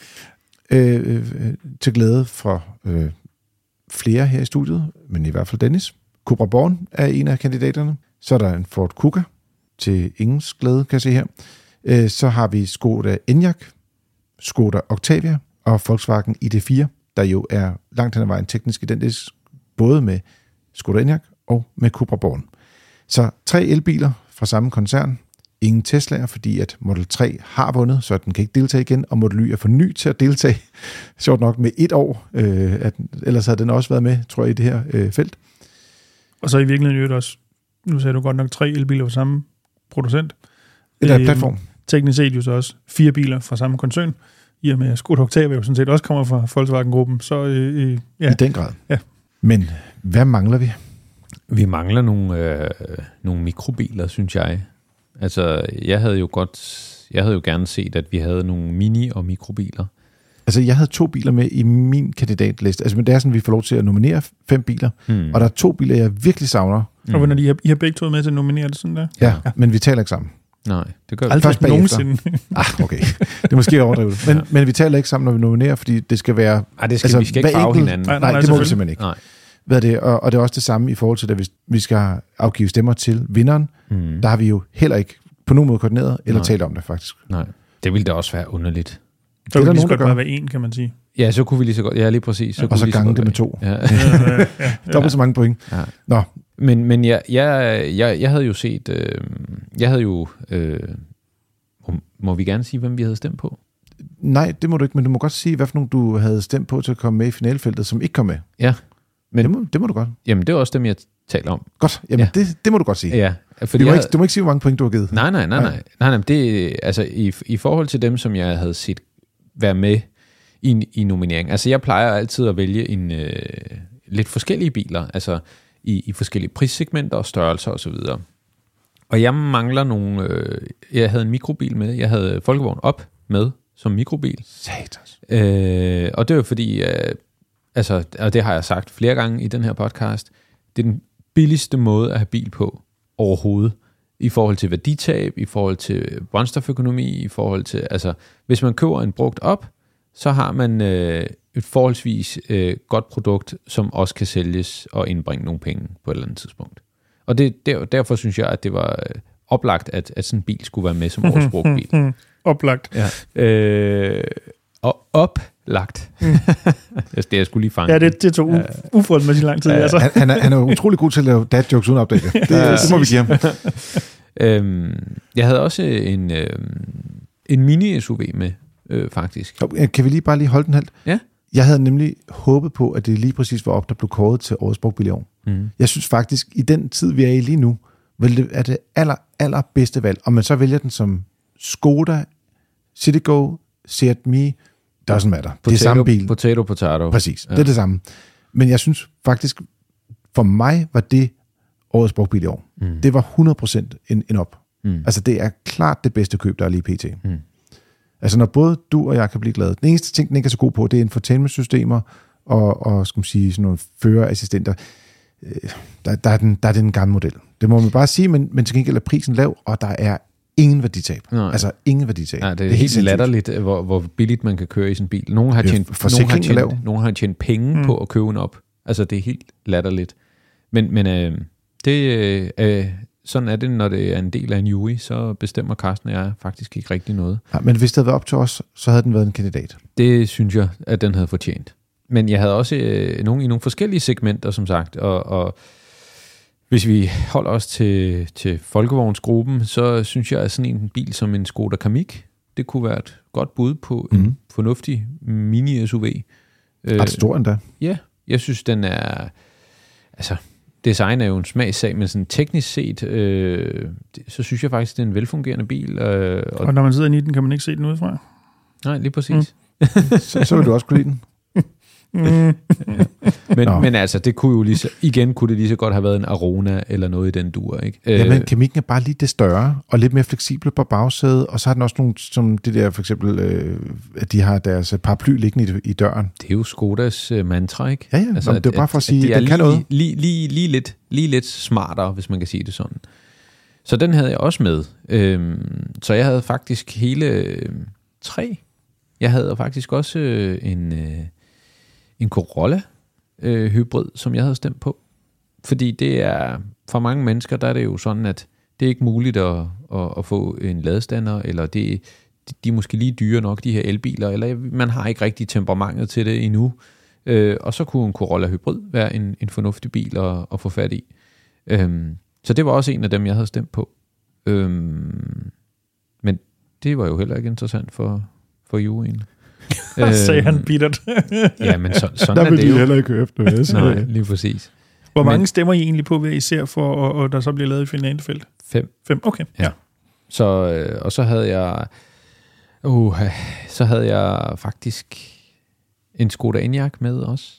øh, øh, til glæde for øh, flere her i studiet, men i hvert fald Dennis. Cupra Born er en af kandidaterne. Så er der en Ford Kuga, til ingens glæde, kan jeg se her. Øh, så har vi Skoda Enyaq, Skoda Octavia og Volkswagen I D fire, der jo er langt hen ad vejen teknisk identisk, både med Skoda Enyaq og med Cupra Born. Så tre elbiler fra samme koncern. Ingen Teslaer, fordi at Model tre har vundet, så den kan ikke deltage igen, og Model Y er for ny til at deltage. Sjovt nok med et år. Øh, at, ellers havde den også været med, tror jeg, i det her øh, felt. Og så i virkeligheden også, nu sagde du godt nok tre elbiler fra samme producent. Det er platform. Øh, teknisk set jo så også fire biler fra samme koncern, i og med at Skoda Octavia jo sådan set også kommer fra Volkswagen-gruppen. Så, øh, øh, ja. I den grad. Ja. Men hvad mangler vi? Vi mangler nogle, øh, nogle mikrobiler, synes jeg. Altså, jeg havde jo godt, jeg havde jo gerne set, at vi havde nogle mini- og mikrobiler. Altså, jeg havde to biler med i min kandidatliste. Altså, men det er sådan, at vi får lov til at nominere fem biler. Hmm. Og der er to biler, jeg virkelig savner. Hmm. Og når I har, I har begge to med til at nominere det sådan der? Ja, ja. Men vi taler ikke sammen. Nej, det gør vi aldrig nogensinde. ah, okay. Det er måske overdrevet. Men, ja. men vi taler ikke sammen, når vi nominerer, fordi det skal være... Ej, det skal, altså, vi skal ikke farve hinanden. Nej, nej, nej, det må vi simpelthen ikke. Nej. Hvad er det? Og, og det er også det samme i forhold til, at vi skal afgive stemmer til vinderen. Hmm. Der har vi jo heller ikke på nogen måde koordineret, eller nej. talt om det, faktisk. Nej, det ville da også være underligt. Så det er lige så godt bare være en, kan man sige. Ja, så kunne vi lige så godt... Ja, lige præcis. Så og så gange det med to. Ja. ja, ja. Dobbelt så mange point. Ja. Nå. Men, men jeg, jeg, jeg, jeg havde jo set... Øh, jeg havde jo... Øh, må vi gerne sige, hvem vi havde stemt på? Nej, det må du ikke, men du må godt sige, hvad for nogen du havde stemt på til at komme med i finalefeltet, som ikke kom med. Ja. Men, det, må, det må du godt. Jamen, det er også dem, jeg taler om. Godt, jamen ja. det, det må du godt sige. Ja. Fordi du, må ikke, du må ikke sige, hvor mange point du har givet. Nej, nej, nej. nej. nej, nej det, altså, i, i forhold til dem, som jeg havde set være med i, i nomineringen. Altså, jeg plejer altid at vælge en, øh, lidt forskellige biler, altså i, i forskellige prissegmenter og størrelser osv. Og, og jeg mangler nogle... Øh, jeg havde en mikrobil med. Jeg havde Folkevogn op med som mikrobil. Satans. Øh, og det var fordi... Øh, altså, og det har jeg sagt flere gange i den her podcast, det er den billigste måde at have bil på overhovedet, i forhold til værditab, i forhold til brændstoføkonomi, i forhold til, altså, hvis man køber en brugt op, så har man øh, et forholdsvis øh, godt produkt, som også kan sælges og indbringe nogle penge på et eller andet tidspunkt. Og det, der, derfor synes jeg, at det var øh, oplagt, at, at sådan en bil skulle være med som årets brugtbil. Oplagt. Ja. Øh, og oplagt. Mm. det er sgu lige fanget. Ja, det, det tog u- uforholdsmæssigt lang tid. Ja, altså. han, han, er, han er utrolig god til at lave dad jokes uden opdage. Det, ja, det må vi give ham. øhm, jeg havde også en, øhm, en mini-S U V med, øh, faktisk. Kan vi lige bare lige holde den halvt? Ja. Jeg havde nemlig håbet på, at det lige præcis var op, der blev kåret til årets brugtbil i år. Mm. Jeg synes faktisk, i den tid, vi er i lige nu, er det aller, aller bedste valg. Om man så vælger den som Skoda, Citigo, Seat Mii, doesn't matter. Potato, det er samme bil. Potato, potato. Præcis, ja. Det er det samme. Men jeg synes faktisk, for mig var det årets brugtbil i år. Mm. Det var hundrede procent en, en op. Mm. Altså det er klart det bedste køb, der er lige pt. Mm. Altså når både du og jeg kan blive glade. Den eneste ting, den ikke er så god på, det er infotainmentsystemer og, og skal man sige, sådan nogle førerassistenter. Der, der, er den, der er den gamle model. Det må man bare sige, men, men til gengæld er prisen lav, og der er ingen værditab. Nej. Altså ingen værditab. Nej, det er, det er helt latterligt, hvor, hvor billigt man kan køre i sin bil. Nogle har tjent, nogen har tjent, nogen har tjent penge mm. på at købe en op. Altså det er helt latterligt. Men, men øh, det, øh, sådan er det, når det er en del af en jury, så bestemmer Carsten og jeg faktisk ikke rigtig noget. Ja, men hvis det havde været op til os, så havde den været en kandidat. Det synes jeg, at den havde fortjent. Men jeg havde også øh, nogle, i nogle forskellige segmenter, som sagt, og, og hvis vi holder os til, til folkevognsgruppen, så synes jeg, at sådan en bil som en Skoda Kamiq, det kunne være et godt bud på en mm. fornuftig mini-S U V. Ret stor endda. Ja, jeg synes, den er... Altså, design er jo en smagssag, men sådan teknisk set, øh, så synes jeg faktisk, det er en velfungerende bil. Øh, og, og når man sidder i den, kan man ikke se den udefra? Nej, lige præcis. Mm. så, så vil du også kunne lide den. Mm. ja. men, men altså, det kunne jo lige så, igen kunne det lige så godt have været en Arona eller noget i den dur, ikke? Ja, men Kamiq'en er bare lige det større og lidt mere fleksibel på bagsædet, og så har den også nogle, som det der for eksempel, øh, at de har deres paraply liggende i, i døren. Det er jo Skodas øh, mantra, ikke? Ja, ja, altså, det er bare for at sige, at, at den lige, kan noget. Lige, lige, lige, lidt, lige lidt smartere, hvis man kan sige det sådan. Så den havde jeg også med. Øhm, så jeg havde faktisk hele øh, tre. Jeg havde faktisk også øh, en... Øh, en Corolla øh, hybrid, som jeg havde stemt på. Fordi det er, for mange mennesker, der er det jo sådan, at det er ikke muligt at, at, at få en ladestander, eller det, de er måske lige dyre nok, de her elbiler, eller man har ikke rigtig temperamentet til det endnu. Øh, og så kunne en Corolla hybrid være en, en fornuftig bil at, at få fat i. Øhm, så det var også en af dem, jeg havde stemt på. Øhm, men det var jo heller ikke interessant for, for juryen. sagde han bittert. ja, men så, sådan der er det jo. Der vil de heller ikke høre efter. Nej, lige præcis. Hvor mange men, stemmer I egentlig på, hvad I ser for, og, og der så bliver lavet i finalefelt? Fem. Fem, okay. Ja. Så, øh, og så havde jeg, uh, så havde jeg faktisk en Skoda Enyaq med også.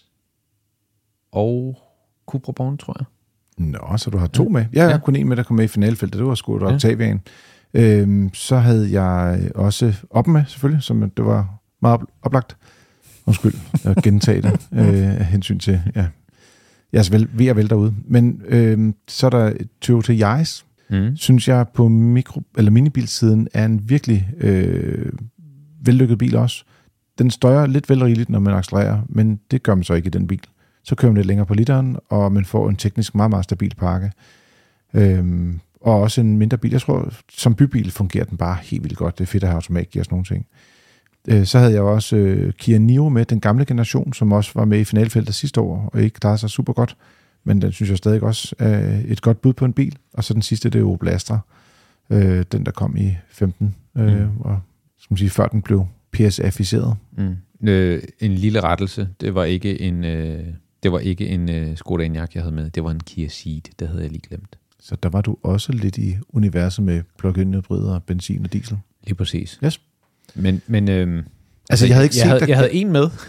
Og Cupra Born, tror jeg. Nå, så du har to ja. med. Jeg har ja. kun en med, der kom med i finalefeltet. Det var Skoda ja. Octavian. Øhm, så havde jeg også op med, selvfølgelig, som det var meget oplagt. Undskyld, jeg gentager det øh, af hensyn til, ja, jeg er ved at vælge derude. Men øh, så er der Toyota Yaris, mm. synes jeg på mikro, eller minibilsiden er en virkelig øh, vellykket bil også. Den støjer lidt velrigeligt, når man accelererer, men det gør man så ikke i den bil. Så kører man lidt længere på literen, og man får en teknisk meget, meget stabil pakke. Øh, og også en mindre bil. Jeg tror, som bybil fungerer den bare helt vildt godt. Det er fedt at have automatgear og sådan nogle ting. Øh, så havde jeg også øh, Kia Niro med, den gamle generation, som også var med i finalfeltet sidste år, og ikke klarede sig super godt. Men den synes jeg stadig også er et godt bud på en bil. Og så den sidste, det er Opel Astra. Øh, den, der kom i femten, øh, mm. og skal man sige, før den blev P S A-ficeret. Mm. Øh, en lille rettelse. Det var ikke en, øh, det var ikke en øh, Skoda Enyaq, jeg havde med. Det var en Kia Ceed. Det havde jeg lige glemt. Så der var du også lidt i universet med plug-in hybrider, benzin og diesel. Lige præcis. Yes. Men, men øh, altså, jeg havde ikke jeg, set, havde, der... jeg havde en med.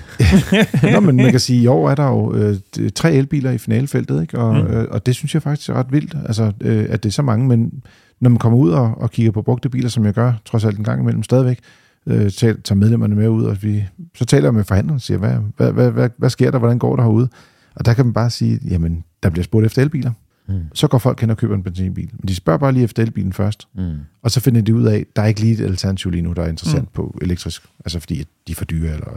Nå, men man kan sige, at i år er der jo øh, tre elbiler i finalefeltet, ikke? Og, mm. øh, og det synes jeg faktisk er ret vildt, altså, øh, at det er så mange. Men når man kommer ud og, og kigger på brugte biler, som jeg gør, trods alt en gang imellem stadigvæk, øh, tager medlemmerne med ud, og vi, så taler jeg med forhandlerne og siger, hvad, hvad, hvad, hvad, hvad sker der, hvordan går der herude? Og der kan man bare sige, jamen, der bliver spurgt efter elbiler. Mm. Så går folk hen og køber en benzinbil. Men de spørger bare lige efter elbilen først. Mm. Og så finder de ud af, at der er ikke lige et alternativ lige nu, der er interessant mm. på elektrisk. Altså fordi de er for dyre, eller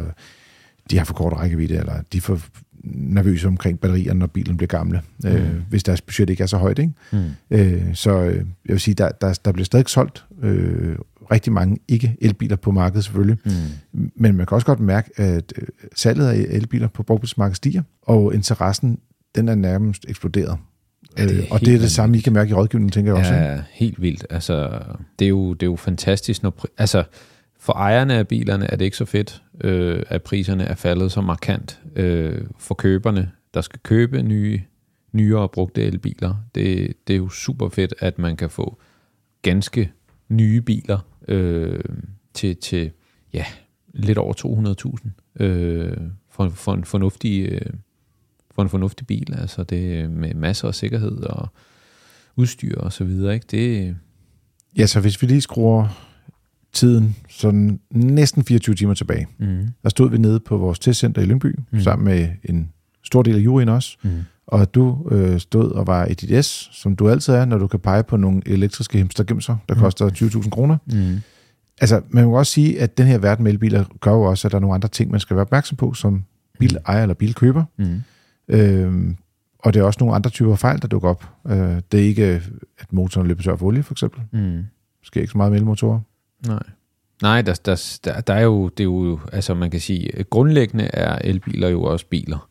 de har for kort rækkevidde, eller de er for nervøse omkring batterierne, når bilen bliver gamle. Mm. Øh, hvis deres budget ikke er så højt. Ikke? Mm. Øh, så øh, jeg vil sige, der, der, der bliver stadig solgt øh, rigtig mange ikke-elbiler på markedet selvfølgelig. Mm. Men man kan også godt mærke, at salget af elbiler på brugtbilsmarkedet stiger, og interessen, den er nærmest eksploderet. Ja, det og det er det samme, I kan mærke i rådgivningen, tænker jeg også. Ja, helt vildt. Altså, det er jo, det er jo fantastisk, når altså, for ejerne af bilerne er det ikke så fedt, øh, at priserne er faldet så markant. Øh, for køberne, der skal købe nye, nyere og brugte elbiler, det, det er jo super fedt, at man kan få ganske nye biler øh, til, til ja, lidt over to hundrede tusind øh, for, for en fornuftig øh, for en fornuftig bil, altså det med masser af sikkerhed og udstyr og så videre, ikke? Det... Ja, så hvis vi lige skruer tiden sådan næsten fireogtyve timer tilbage, mm. der stod vi nede på vores testcenter i Lyngby, mm. sammen med en stor del af juryen også, mm. og du øh, stod og var i dit S, som du altid er, når du kan pege på nogle elektriske himstergemser, der mm. koster tyve tusind kroner. Mm. Altså, man må også sige, at den her verden med elbiler gør jo også, at der er nogle andre ting, man skal være opmærksom på, som bilejer eller bilkøber. Mm. Øhm, og det er også nogle andre typer fejl, der dukker op. Øh, det er ikke, at motoren løber tør for olie, for eksempel. Mm. Der sker ikke så meget med elmotorer. Nej. Nej, der, der, der, der er jo, det er jo, altså man kan sige, grundlæggende er elbiler jo også biler.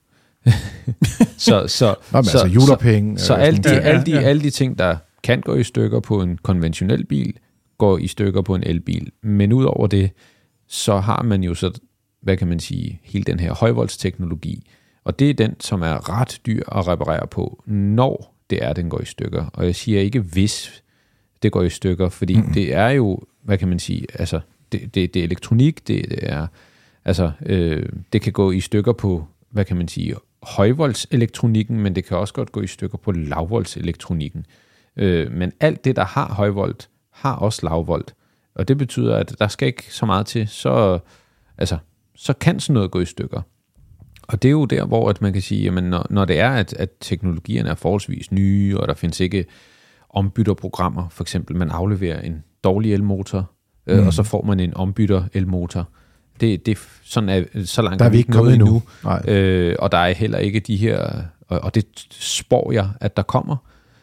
så, så, Nå, men så, altså julerpenge. Så, så alle, de, alle, de, alle de ting, der kan gå i stykker på en konventionel bil, går i stykker på en elbil. Men ud over det, så har man jo så, hvad kan man sige, hele den her højvoltsteknologi. Og det er den, som er ret dyr at reparere på, når det er, den går i stykker. Og jeg siger ikke, hvis det går i stykker, fordi mm. det er jo, hvad kan man sige, altså, det, det, det er elektronik, det, det er, altså, øh, det kan gå i stykker på, hvad kan man sige, højvoltselektronikken, men det kan også godt gå i stykker på lavvoltselektronikken. Øh, men alt det, der har højvolt, har også lavvolt. Og det betyder, at der skal ikke så meget til, så, altså, så kan sådan noget gå i stykker. Og det er jo der, hvor at man kan sige, jamen når, når det er, at, at teknologierne er forholdsvis nye, og der findes ikke ombytterprogrammer, for eksempel man afleverer en dårlig elmotor, mm. øh, og så får man en ombytter elmotor. Det, det sådan er, så langt der er vi ikke kommet endnu. Øh, og der er heller ikke de her, og, og det spår jeg, at der kommer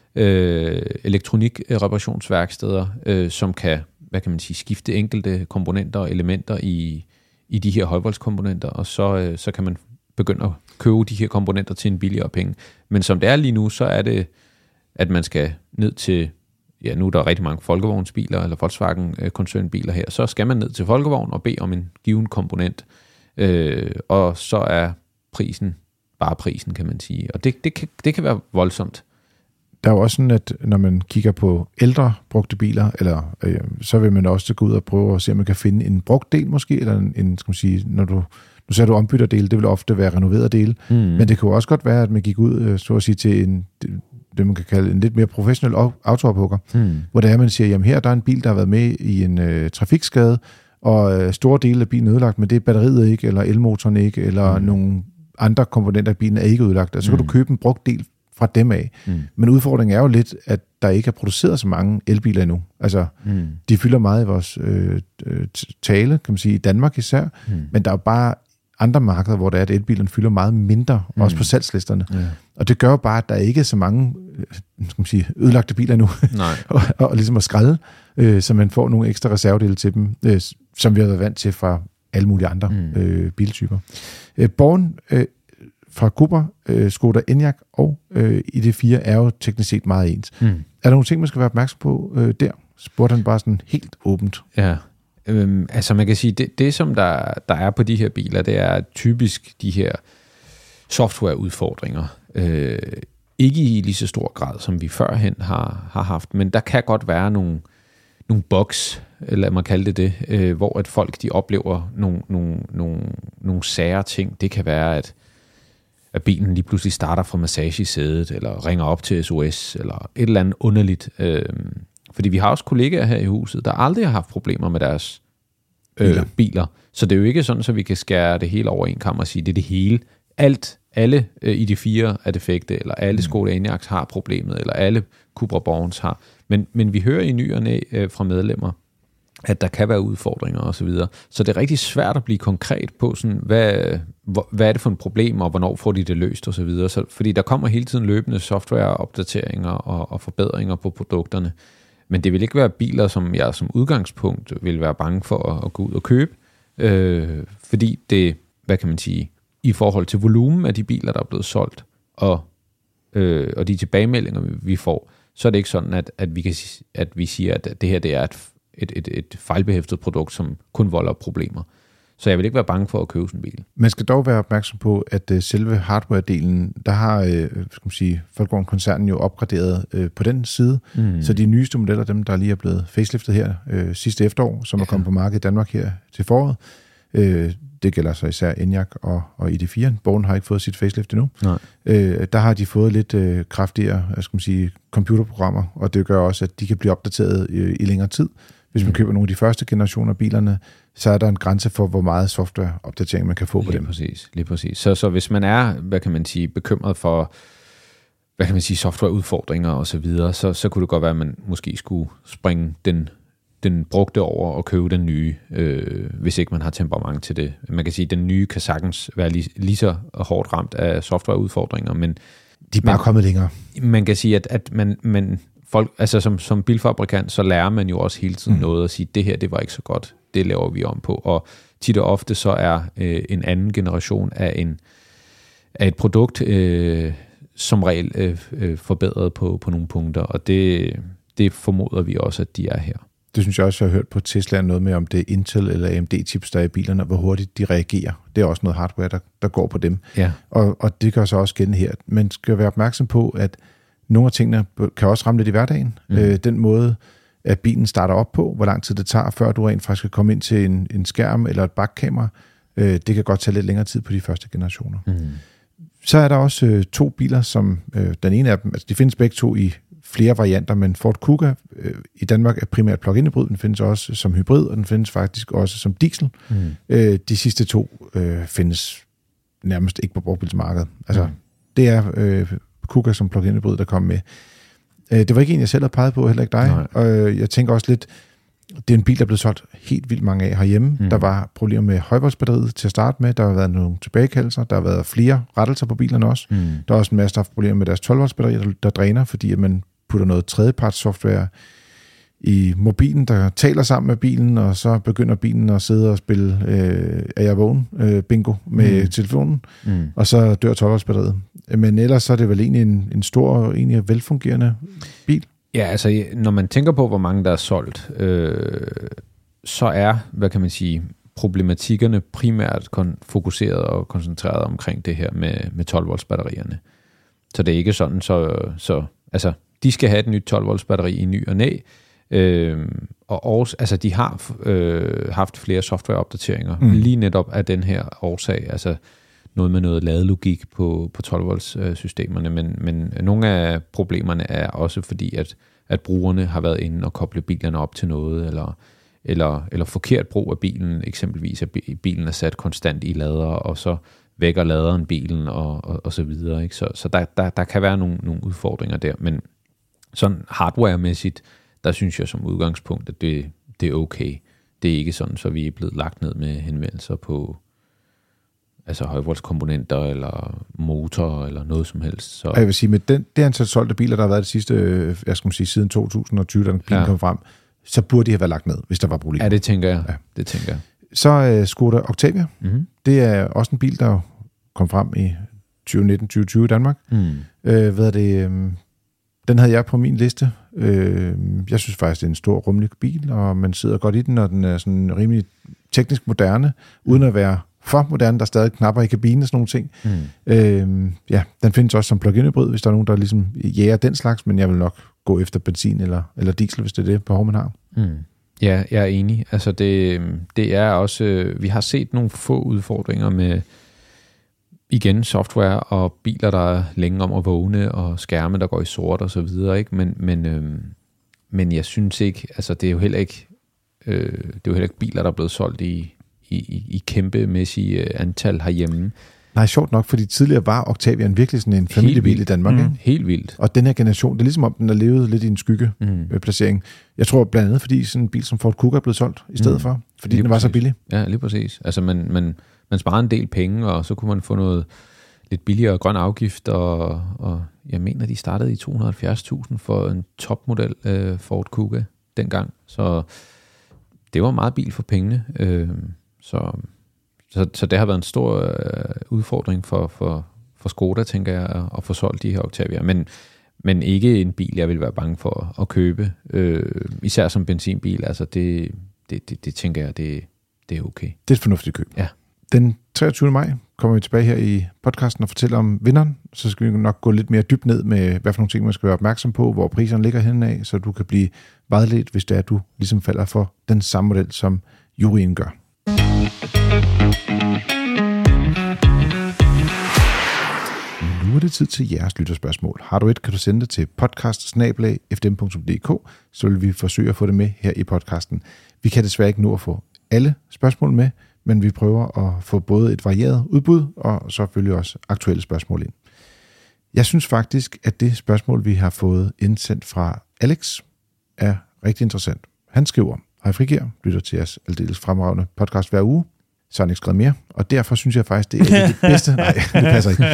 øh, elektronikreparationsværksteder, øh, som kan, hvad kan man sige, skifte enkelte komponenter og elementer i, i de her højvoltskomponenter, og så, øh, så kan man begynde at købe de her komponenter til en billigere penge. Men som det er lige nu, så er det, at man skal ned til, ja, nu er der rigtig mange Folkevognsbiler, eller Volkswagen-koncernbiler her, så skal man ned til Folkevogn og bede om en given komponent, øh, og så er prisen bare prisen, kan man sige. Og det, det, kan, det kan være voldsomt. Der er jo også sådan, at når man kigger på ældre brugte biler, eller, øh, så vil man også gå ud og prøve at se, om man kan finde en brugt del måske, eller en, en skal man sige, når du, nu ser du ombytter dele, det vil ofte være renoveret dele, mm. men det kan jo også godt være, at man gik ud, øh, så at sige, til en, det man kan kalde en lidt mere professionel autoophugger, mm. hvor det er, man siger, jamen her der er en bil, der har været med i en øh, trafikskade, og øh, store dele af bilen er ødelagt, men det er batteriet ikke, eller elmotoren ikke, eller mm. nogle andre komponenter af bilen er ikke ødelagt, og så kan mm. du købe en brugt del fra dem af. Mm. Men udfordringen er jo lidt, at der ikke er produceret så mange elbiler endnu. Altså, mm. de fylder meget i vores øh, tale, kan man sige, i Danmark især, mm. men der er jo bare andre markeder, hvor der er, at elbilerne fylder meget mindre, mm. også på salgslisterne. Yeah. Og det gør jo bare, at der ikke er så mange skal man sige, ødelagte biler nu, og, og ligesom at skralde, øh, så man får nogle ekstra reservedele til dem, øh, som vi har været vant til fra alle mulige andre mm. øh, biltyper. Øh, Born øh, fra Cupra, øh, Skoda Enyaq og øh, I D fire er jo teknisk set meget ens. Mm. Er der nogle ting, man skal være opmærksom på øh, der? Spurgte han bare sådan helt åbent. Ja, øhm, altså man kan sige, det, det som der, der er på de her biler, det er typisk de her softwareudfordringer. Øh, ikke i lige så stor grad, som vi førhen har, har haft, men der kan godt være nogle, nogle bugs, lad mig kalde det det, øh, hvor at folk de oplever nogle, nogle, nogle, nogle sære ting. Det kan være, at, at bilen lige pludselig starter fra massage i sædet, eller ringer op til S O S, eller et eller andet underligt. Øh, fordi vi har også kollegaer her i huset, der aldrig har haft problemer med deres øh, biler. biler. Så det er jo ikke sådan, så vi kan skære det hele over en kam og sige, det er det hele. Alt, alle øh, I D fire er defekte, eller alle mm. Skoda Enyaqs har problemet, eller alle Cupra Borns har. Men, men vi hører i ny og næ øh, fra medlemmer, at der kan være udfordringer og så videre. Så det er rigtig svært at blive konkret på, sådan, hvad, hvor, hvad er det for et problem, og hvornår får de det løst og så videre. Så, fordi der kommer hele tiden løbende softwareopdateringer og, og forbedringer på produkterne. Men det vil ikke være biler, som jeg som udgangspunkt vil være bange for at, at gå ud og købe, øh, fordi det, hvad kan man sige, i forhold til volumen af de biler, der er blevet solgt, og, øh, og de tilbagemeldinger, vi får, så er det ikke sådan, at, at, vi, kan, at vi siger, at det her det er et, et, et, et fejlbehæftet produkt, som kun volder problemer. Så jeg vil ikke være bange for at købe sådan en bil. Man skal dog være opmærksom på, at uh, selve hardware-delen, der har uh, skal man sige, Volkswagen-koncernen jo opgraderet uh, på den side. Mm. Så de nyeste modeller, dem der lige er blevet faceliftet her uh, sidste efterår, som ja. er kommet på markedet i Danmark her til foråret, uh, det gælder så især Enyaq og, og I D fire. Born har ikke fået sit facelift endnu. Nej. Øh, der har de fået lidt øh, kraftigere, jeg skal man sige, computerprogrammer, og det gør også, at de kan blive opdateret øh, i længere tid. Hvis man mm. køber nogle af de første generationer af bilerne, så er der en grænse for, hvor meget softwareopdatering man kan få på lige dem. Præcis, lige præcis. Så, så hvis man er, hvad kan man sige, bekymret for, hvad kan man sige, softwareudfordringer og så videre, så, så kunne det godt være, at man måske skulle springe den den brugte over og købe den nye, øh, hvis ikke man har temperament til det. Man kan sige, at den nye kan sagtens være lige, lige så hårdt ramt af softwareudfordringer, men de er bare man, kommet længere. Man kan sige, at, at man, man folk, altså som, som bilfabrikant, så lærer man jo også hele tiden mm. noget at sige, det her, det var ikke så godt, det laver vi om på. Og tit og ofte så er øh, en anden generation af, en, af et produkt øh, som regel øh, øh, forbedret på, på nogle punkter, og det, det formoder vi også, at de er her. Det synes jeg også, jeg har hørt på Tesla noget med, om det er Intel eller A M D-chips, der er i bilerne, hvor hurtigt de reagerer. Det er også noget hardware, der, der går på dem. Ja. Og, og det gør så også gældende her. Man skal være opmærksom på, at nogle af tingene kan også ramme lidt i hverdagen. Mm. Øh, den måde, at bilen starter op på, hvor lang tid det tager, før du rent faktisk kan komme ind til en, en skærm eller et bakkamera, øh, det kan godt tage lidt længere tid på de første generationer. Mm. Så er der også øh, to biler, som øh, den ene af dem, altså de findes begge to i flere varianter, men Ford Kuga øh, i Danmark er primært plug-in hybrid, den findes også som hybrid, og den findes faktisk også som diesel. Mm. Øh, de sidste to øh, findes nærmest ikke på brugtbilsmarkedet. Altså, mm. det er øh, Kuga som plug-in hybrid, der kom med. Øh, det var ikke en, jeg selv havde peget på, heller ikke dig. Og øh, jeg tænker også lidt, det er en bil, der er blevet solgt helt vildt mange af herhjemme. Mm. Der var problemer med højvoltsbatteriet til at starte med. Der har været nogle tilbagekaldelser. Der har været flere rettelser på bilerne også. Mm. Der er også en masse, der har haft problemer med deres tolv-voltsbatteri, der, der dræner, fordi at man putter noget tredjeparts software i mobilen, der taler sammen med bilen, og så begynder bilen at sidde og spille øh, er jeg vågen øh, bingo med mm. telefonen, mm. og så dør tolv-voltsbatteriet. Men ellers så er det vel egentlig en, en stor og egentlig velfungerende bil. Ja, altså når man tænker på, hvor mange der er solgt, øh, så er, hvad kan man sige, problematikkerne primært kon- fokuseret og koncentreret omkring det her med, med tolv-volts-batterierne. Så det er ikke sådan, så, så altså, de skal have et nyt tolv-volts-batteri i ny og næ, øh, og også, altså, de har øh, haft flere softwareopdateringer, mm. lige netop af den her årsag, altså noget med noget ladelogik på, på tolv-volts-systemerne, men, men nogle af problemerne er også fordi, at, at brugerne har været inde og koble bilerne op til noget, eller, eller, eller forkert brug af bilen, eksempelvis at bilen er sat konstant i lader, og så vækker laderen bilen, og, og, og så videre. Ikke? Så, så der, der, der kan være nogle, nogle udfordringer der, men sådan hardware-mæssigt, der synes jeg som udgangspunkt, at det, det er okay. Det er ikke sådan, så vi er blevet lagt ned med henvendelser på altså højvoltskomponenter, eller motor, eller noget som helst. Så. Jeg vil sige, med den, det antal solgte biler, der har været det sidste, jeg skal sige, siden to tusind og tyve, da bilen ja. kom frem, så burde de have været lagt ned, hvis der var problemer. Ja, det tænker jeg. Ja. Det tænker jeg. Så uh, Skoda Octavia. Mm-hmm. Det er også en bil, der kom frem i tyve nitten til tyve tyve i Danmark. Mm. Uh, hvad er det? Um, den havde jeg på min liste. Uh, jeg synes faktisk, det er en stor, rummelig bil, og man sidder godt i den, og den er sådan rimelig teknisk moderne, uden at være for moderne. Der er stadig knapper i kabinen og sådan nogle ting. Mm. Uh, ja, den findes også som plug-in hybrid, hvis der er nogen, der ligesom jæger den slags, men jeg vil nok gå efter benzin eller, eller diesel, hvis det er det behov, man har. Mm. Ja, jeg er enig. Altså det, det er også, øh, vi har set nogle få udfordringer med, igen, software og biler, der er længe om at vågne, og skærme, der går i sort og så videre, ikke? Men, men, øh, men jeg synes ikke, altså det er jo heller ikke, øh, det er jo heller ikke biler, der er blevet solgt i, i, i kæmpemæssige antal herhjemme. Nej, sjovt nok, fordi tidligere var Octavian virkelig sådan en familiebil i Danmark. Mm, ikke? Helt vildt. Og den her generation, det er ligesom om, den har levet lidt i en skyggeplacering. Mm. Jeg tror blandt andet, fordi sådan en bil som Ford Kuga er blevet solgt i stedet mm. for, fordi lige den var præcis. Så billig. Ja, lige præcis. Altså man, man, man sparer en del penge, og så kunne man få noget lidt billigere grøn afgift, og, og jeg mener, de startede i to hundrede og halvfjerds tusind for en topmodel øh, Ford Kuga dengang. Så det var meget bil for pengene. Øh, så... Så, så det har været en stor øh, udfordring for, for, for Skoda, tænker jeg, at, at få solgt de her Octavia. Men, men ikke en bil, jeg vil være bange for at købe. Øh, især som benzinbil. Altså det, det, det, det tænker jeg, det, det er okay. Det er et fornuftigt køb. Ja. Den treogtyvende maj kommer vi tilbage her i podcasten og fortæller om vinderen. Så skal vi nok gå lidt mere dybt ned med, hvad for nogle ting, man skal være opmærksom på, hvor priserne ligger henne af, så du kan blive vejledt, hvis det er, at du ligesom falder for den samme model, som juryen gør. Nu er det tid til jeres lytterspørgsmål. Har du et, kan du sende det til podcast bindestreg f d m punktum d k, så vil vi forsøge at få det med her i podcasten. Vi kan desværre ikke nå at få alle spørgsmål med, men vi prøver at få både et varieret udbud og selvfølgelig også aktuelle spørgsmål ind. Jeg synes faktisk, at det spørgsmål, vi har fået indsendt fra Alex, er rigtig interessant. Han skriver: Hej Frigir, lytter til jeres aldeles fremragende podcast hver uge. Så har han ikke skrevet mere, og derfor synes jeg faktisk, det er det bedste. Nej, det passer ikke.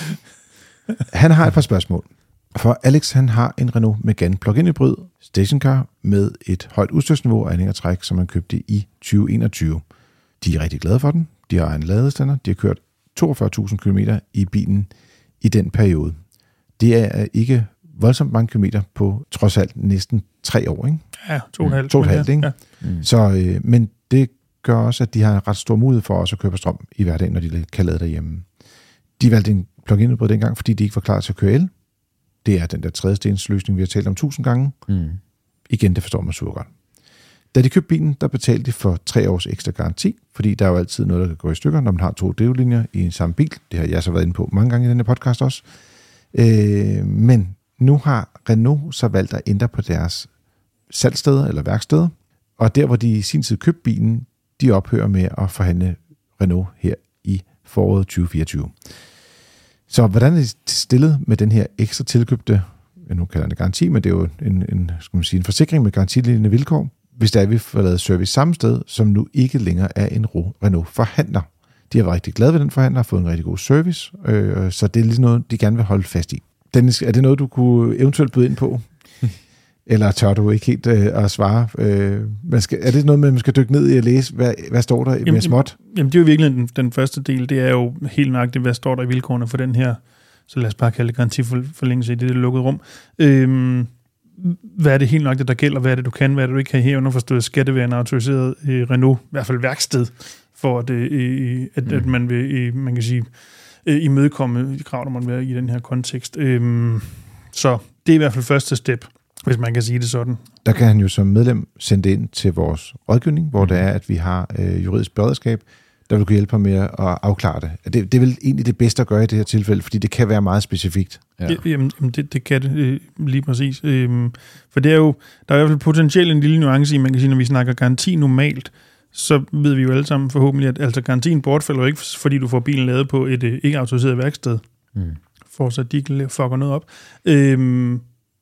Han har et par spørgsmål. For Alex, han har en Renault Megane plug-in hybrid stationcar med et højt udstyrsniveau og anhængertræk, som han købte i tyve enogtyve. De er rigtig glade for den. De har en ladestander. De har kørt toogfyrre tusind kilometer i bilen i den periode. Det er ikke voldsomt mange kilometer på trods alt næsten tre år, ikke? Ja, to og et halvt. To og et halvt, ikke? Ja. Mm. Så, øh, men det gør også, at de har en ret stor mulighed for også at køre på strøm i hverdagen, når de kan lade derhjemme. De valgte en plug-in hybrid dengang, fordi de ikke var klar til at køre el. Det er den der tredjestens løsning, vi har talt om tusind gange. Mm. Igen, det forstår man super godt. Da de købte bilen, der betalte de for tre års ekstra garanti, fordi der er jo altid noget, der kan gå i stykker, når man har to drivlinjer i en samme bil. Det har jeg så været inde på mange gange i denne podcast også. Øh, men nu har Renault så valgt at ændre på deres salgssteder eller værksteder, og der, hvor de i sin tid købte bilen, de ophører med at forhandle Renault her i foråret tyve fireogtyve. Så hvordan er det stillet med den her ekstra tilkøbte, nu kalder det garanti, men det er jo en, en, skal man sige, en forsikring med garantilignende vilkår, hvis der er, vi får lavet service samme sted, som nu ikke længere er en Renault-forhandler. De har været rigtig glade ved den forhandler, har fået en rigtig god service, øh, så det er ligesom noget, de gerne vil holde fast i. Dennis, er det noget, du kunne eventuelt byde ind på? Eller tør du ikke helt øh, at svare? Øh, man skal, er det noget med, at man skal dykke ned i at læse, hvad, hvad står der jamen, med småt? Jamen, det er jo virkelig den, den første del. Det er jo helt nøjagtigt, hvad står der i vilkårene for den her, så lad os bare kalde det garantiforlængelse i det, det lukkede rum. Øhm, hvad er det helt nøjagtigt, der gælder? Hvad er det, du kan? Hvad er det, du ikke kan her? Underforstået, skal det være en autoriseret øh, Renault, i hvert fald værksted, for at, øh, at, mm. at man vil, øh, man kan sige, øh, imødekomme de krav, der må være i den her kontekst. Øhm, så det er i hvert fald første step, hvis man kan sige det sådan. Der kan han jo som medlem sende det ind til vores rådgivning, hvor mm. det er, at vi har øh, juridisk beredskab, der vil kunne hjælpe ham med at afklare det. det. Det er vel egentlig det bedste at gøre i det her tilfælde, fordi det kan være meget specifikt. Ja. Det, jamen, det, det kan det øh, lige præcis. Øhm, for det er jo, der er i hvert fald potentielt en lille nuance i, man kan sige, når vi snakker garanti normalt, så ved vi jo alle sammen forhåbentlig, at altså, garantien bortfalder ikke, fordi du får bilen lavet på et øh, ikke autoriseret værksted, mm. for så de ikke fucker noget op. Øhm,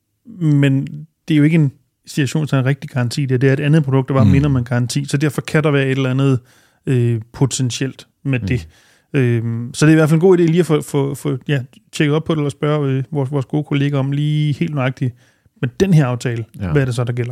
men det er jo ikke en situation, der er en rigtig garanti. Det er et andet produkt, der bare mm. minder om en garanti, så derfor kan der være et eller andet øh, potentielt med mm. det. Øhm, så det er i hvert fald en god idé lige at få, få, få ja, tjekket op på det, eller spørge øh, vores, vores gode kolleger om lige helt nøjagtigt med den her aftale, ja. Hvad er det så, der gælder?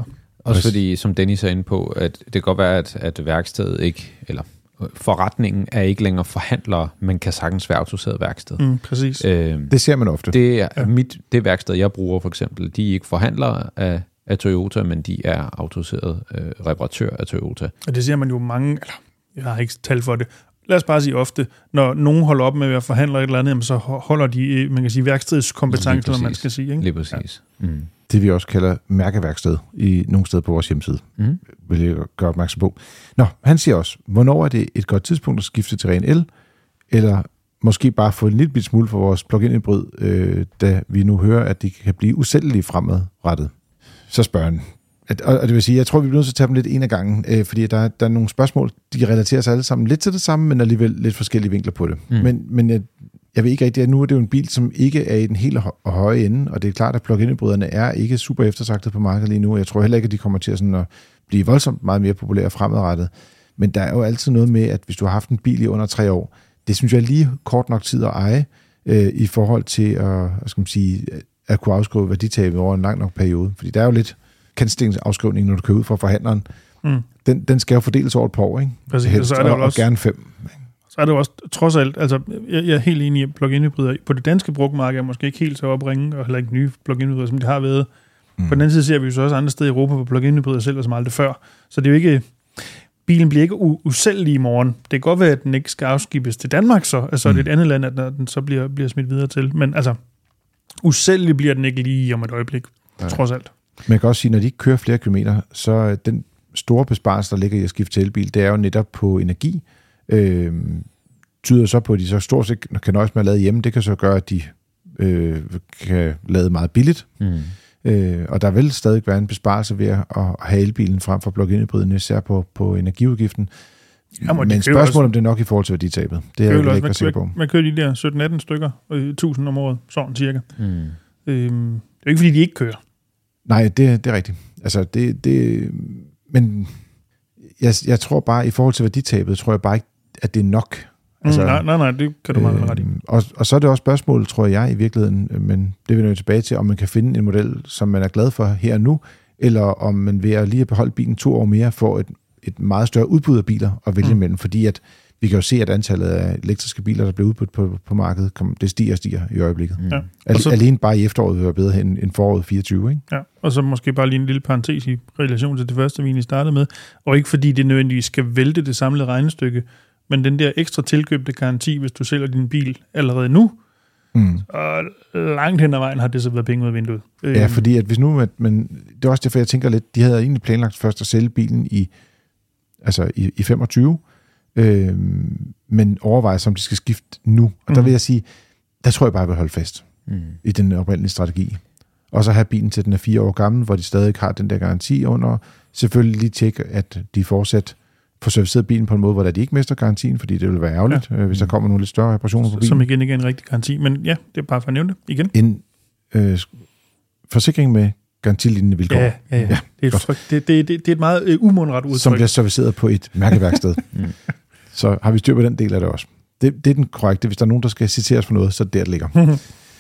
Også fordi, som Dennis er inde på, at det kan godt være, at, at værkstedet ikke, eller forretningen er ikke længere forhandlere, men kan sagtens være autoriseret værksted. Mm, præcis. Øh, det ser man ofte. Det er ja. mit, det værksted, jeg bruger for eksempel, de er ikke forhandlere af, af Toyota, men de er autoriseret øh, reparatør af Toyota. Og det ser man jo mange, eller jeg har ikke tal for det, lad os bare sige ofte, når nogen holder op med at være forhandler et eller andet, så holder de, man kan sige, værkstedets kompetence, når man skal sige. Ikke? Lige præcis. Ja. Mm. Det vi også kalder mærkeværksted i nogle steder på vores hjemmeside, mm. vil jeg gøre opmærksom på. Nå, han siger også, hvornår er det et godt tidspunkt at skifte til ren el, eller måske bare få en lille smule for vores plug-in hybrid, øh, da vi nu hører, at de kan blive usælgelige fremadrettet. Så spørger han. Og det vil sige, jeg tror, vi bliver nødt til at tage dem lidt en af gangen, øh, fordi der, der er nogle spørgsmål, de relaterer sig alle sammen lidt til det samme, men alligevel lidt forskellige vinkler på det. Mm. Men, men jeg, jeg ved ikke rigtigt, at nu er det jo en bil, som ikke er i den helt hø- høje ende, og det er klart, at plug-in hybriderne er ikke super eftersagtet på markedet lige nu. Jeg tror heller ikke, at de kommer til sådan at blive voldsomt meget mere populære fremadrettet. Men der er jo altid noget med, at hvis du har haft en bil i under tre år, det synes jeg er lige kort nok tid at eje, øh, i forhold til at, hvad skal man sige, at kunne afskrive værditabet over en lang nok periode. Fordi der er jo lidt kantstensafskrivning, når du kører ud fra forhandleren. Mm. Den, den skal jo fordeles over et par år, ikke? Præcis, Helst, så er det og, også, og gerne fem. Så er det jo også, trods alt, altså, jeg, jeg er helt enig i, at plug-in hybrider på det danske brugmarked er måske ikke helt så opringe, og heller ikke nye plug-in hybrider, som det har været. Mm. På den anden side ser vi jo så også andre steder i Europa, hvor plug-in hybrider sælger som aldrig før. Så det er jo ikke, bilen bliver ikke u- usælgelig i morgen. Det kan godt være, at den ikke skal afskibes til Danmark, så altså, mm. det er et andet land, at den så bliver, bliver smidt videre til. Men altså, usælgelig bliver den ikke lige om et øjeblik, ja. Trods alt. Men jeg kan også sige, at når de ikke kører flere kilometer, så den store besparelse, der ligger i at skifte til elbil, det er jo netop på energi. Øh, tyder så på, at de så stort set kan nøjes med at lade hjemme. Det kan så gøre, at de øh, kan lade meget billigt. Mm. Øh, og der vil stadig være en besparelse ved at have elbilen frem for plug-in hybriden, især på, på energiudgiften. Jamen, men spørgsmålet også, om det er nok i forhold til værditabet. Det er jeg jo ikke være sikker på. Man kører de der sytten atten stykker, tusind om året, sådan cirka. Mm. Øhm, det er jo ikke, fordi de ikke kører. Nej, det, det er rigtigt. Altså, det, det, men jeg, jeg tror bare, i forhold til værditabet, tror jeg bare ikke, at det er nok. Altså, mm, nej, nej, nej, det kan du meget øh, ret i. Og, og så er det også spørgsmålet, tror jeg, i virkeligheden, men det vil jeg jo tilbage til, om man kan finde en model, som man er glad for her og nu, eller om man ved at lige at beholde bilen to år mere, får et, et meget større udbud af biler at vælge mm. imellem, fordi at vi kan jo se, at antallet af elektriske biler, der bliver udbudt på, på markedet, det stiger og stiger i øjeblikket. Mm. Ja. Al, så, alene bare i efteråret vil være bedre end, end foråret fireogtyve, ikke? Ja, og så måske bare lige en lille parentes i relation til det første, vi egentlig startede med, og ikke fordi det nødvendigvis skal vælte det samlede regnestykke, men den der ekstra tilkøbte garanti, hvis du sælger din bil allerede nu, mm. og langt hen ad vejen har det så været penge ud af vinduet. Ja, fordi at hvis nu, men det er også derfor, jeg tænker lidt, de havde egentlig planlagt først at sælge bilen i, altså i, i femogtyve, øh, men overvejer, om de skal skifte nu. Og mm. der vil jeg sige, der tror jeg bare, jeg vil holde fast mm. i den oprindelige strategi. Og så have bilen til den er fire år gammel, hvor de stadig har den der garanti under. Selvfølgelig lige tjekke, at de fortsat får serviceret bilen på en måde, hvor de ikke mister garantien, fordi det vil være ærgerligt, ja. hvis der kommer nogle lidt større reparationer på bilen. Som igen ikke er en rigtig garanti, men ja, det er bare for at nævne det igen. En øh, forsikring med garantilignende vilkår. Ja, ja, ja. ja det, er et, det, det, det, det er et meget øh, umundret udtryk. Som bliver serviceret på et mærkeværksted. mm. Så har vi styr på den del af det også. Det, det er den korrekte. Hvis der er nogen, der skal citeres for noget, så er det der, det ligger.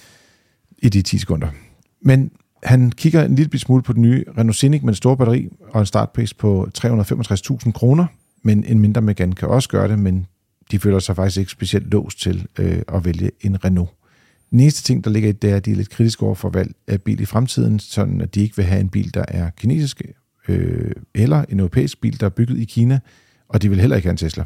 I de ti sekunder. Men han kigger en lille smule på den nye Renault Scenic med en stor batteri og en startpris på tre hundrede og femogtres tusind kroner. Men en mindre Megane kan også gøre det, men de føler sig faktisk ikke specielt låst til øh, at vælge en Renault. Den eneste ting, der ligger i det, er, at de er lidt kritiske over for valg af bil i fremtiden, sådan at de ikke vil have en bil, der er kinesisk, øh, eller en europæisk bil, der er bygget i Kina, og de vil heller ikke have en Tesla.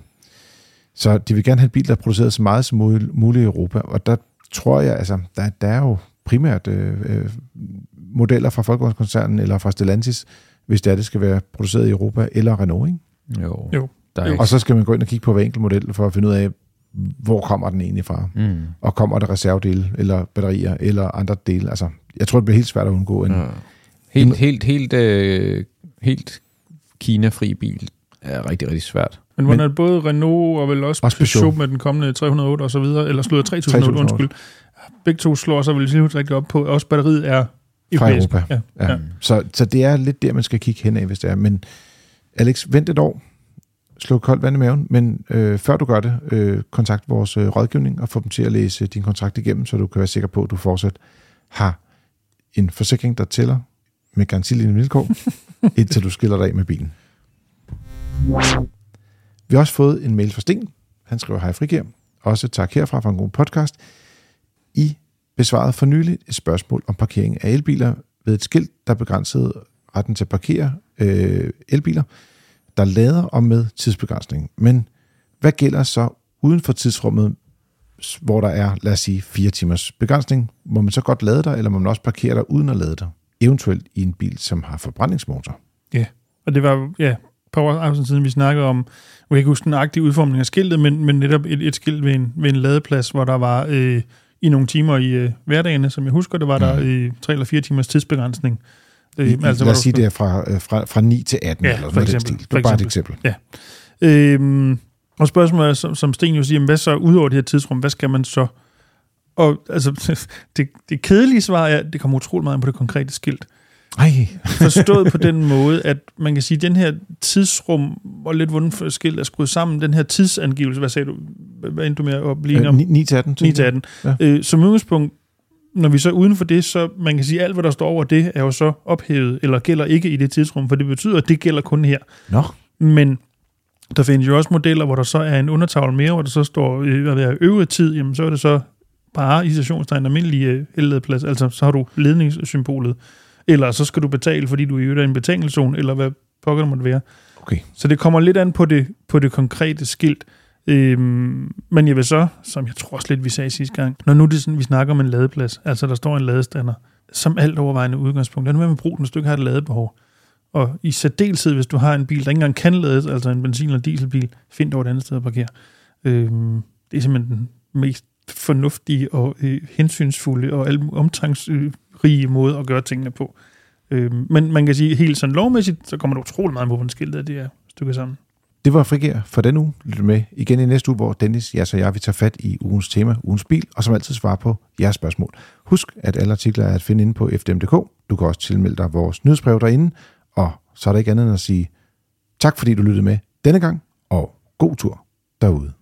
Så de vil gerne have en bil, der er produceret så meget som muligt i Europa, og der tror jeg, altså, der, der er jo primært øh, modeller fra Volkswagen-koncernen eller fra Stellantis, hvis det er, det skal være produceret i Europa, eller Renault, ikke? Jo. jo. Der er og så skal man gå ind og kigge på hver enkelt model, for at finde ud af, hvor kommer den egentlig fra? Mm. Og kommer der reservedele, eller batterier, eller andre dele? Altså, jeg tror, det bliver helt svært at undgå. En, ja. Helt, en, helt, helt, øh, helt Kina-fri bil er rigtig, rigtig svært. Men hvordan er det både Renault og vel også, også Peugeot, Peugeot med den kommende tre hundrede og otte og så videre, eller slået tre tusind og otte, undskyld. Begge to slår sig vel lige rigtig op på, også batteriet er fra Europa. Ja. Ja. Ja. Så, så det er lidt der, man skal kigge hen af, hvis det er. Men Alex, vent et år. Slå koldt vand i maven, men øh, før du gør det, øh, kontakt vores øh, rådgivning og få dem til at læse din kontrakt igennem, så du kan være sikker på, at du fortsat har en forsikring, der tæller med garantilignende vilkår, indtil du skiller dig af med bilen. Vi har også fået en mail fra Sten. Han skriver, hej Frikær. Også tak herfra for en god podcast. I besvarede for nyligt et spørgsmål om parkering af elbiler ved et skilt, der begrænsede retten til at parkere øh, elbiler, der lader og med tidsbegrænsning. Men hvad gælder så uden for tidsrummet, hvor der er, lad os sige, fire timers begrænsning? Må man så godt lade der, eller må man også parkere der uden at lade der? Eventuelt i en bil, som har forbrændingsmotor. Ja, og det var ja, et par år aften siden, vi snakkede om, jeg kan ikke huske den aktive udformning af skiltet, men, men netop et, et skilt ved en, ved en ladeplads, hvor der var øh, i nogle timer i øh, hverdagene, som jeg husker, det var der øh, tre eller fire timers tidsbegrænsning. Øh, I, altså, lad os sige, det er fra, fra, fra ni til atten, ja, eller noget eksempel, den stil. Det er bare et eksempel. Ja. Øhm, og spørgsmålet er, som, som Sten jo siger, hvad så ud over det her tidsrum, hvad skal man så? Og altså, det, det kedelige svar er, det kommer utroligt meget på det konkrete skilt. Ej. Forstået på den måde, at man kan sige, at den her tidsrum, og lidt hvordan skilt er skruet sammen, den her tidsangivelse, hvad sagde du, hvad endte du med at blive øh, om? ni til atten. ni til atten. Ja. Øh, som udgangspunkt, når vi så uden for det, så man kan sige, at alt, hvad der står over det, er jo så ophævet, eller gælder ikke i det tidsrum, for det betyder, at det gælder kun her. Nå. Men der findes jo også modeller, hvor der så er en undertavle mere, hvor der så står, hvad er øvrig tid, jamen så er det så bare i stationstegn almindelig elladplads, altså så har du ledningssymbolet, eller så skal du betale, fordi du er i en betalingszone, eller hvad pokker det måtte være. Okay. Så det kommer lidt an på det, på det konkrete skilt. Øhm, men jeg vil så, som jeg tror også lidt, vi sagde sidste gang, når nu det sådan, vi snakker om en ladeplads, altså der står en ladestander, som alt overvejende udgangspunkt, det er nu med at bruge den, hvis du ikke har et ladebehov. Og i særdeleshed, hvis du har en bil, der ikke engang kan lades, altså en benzin- eller dieselbil, find dog et andet sted at parkere. Øhm, det er simpelthen den mest fornuftige og øh, hensynsfulde og omtangsrige måde at gøre tingene på. Øhm, men man kan sige, helt sådan lovmæssigt, så kommer der utrolig meget på den skilt, at det er stykket sammen. Det var Frikær for den uge. Lyt med igen i næste uge, hvor Dennis, jeg og jeg vil tage fat i ugens tema, ugens bil, og som altid svare på jeres spørgsmål. Husk, at alle artikler er at finde inde på f d m punktum d k. Du kan også tilmelde dig vores nyhedsbrev derinde, og så er der ikke andet end at sige tak, fordi du lyttede med denne gang, og god tur derude.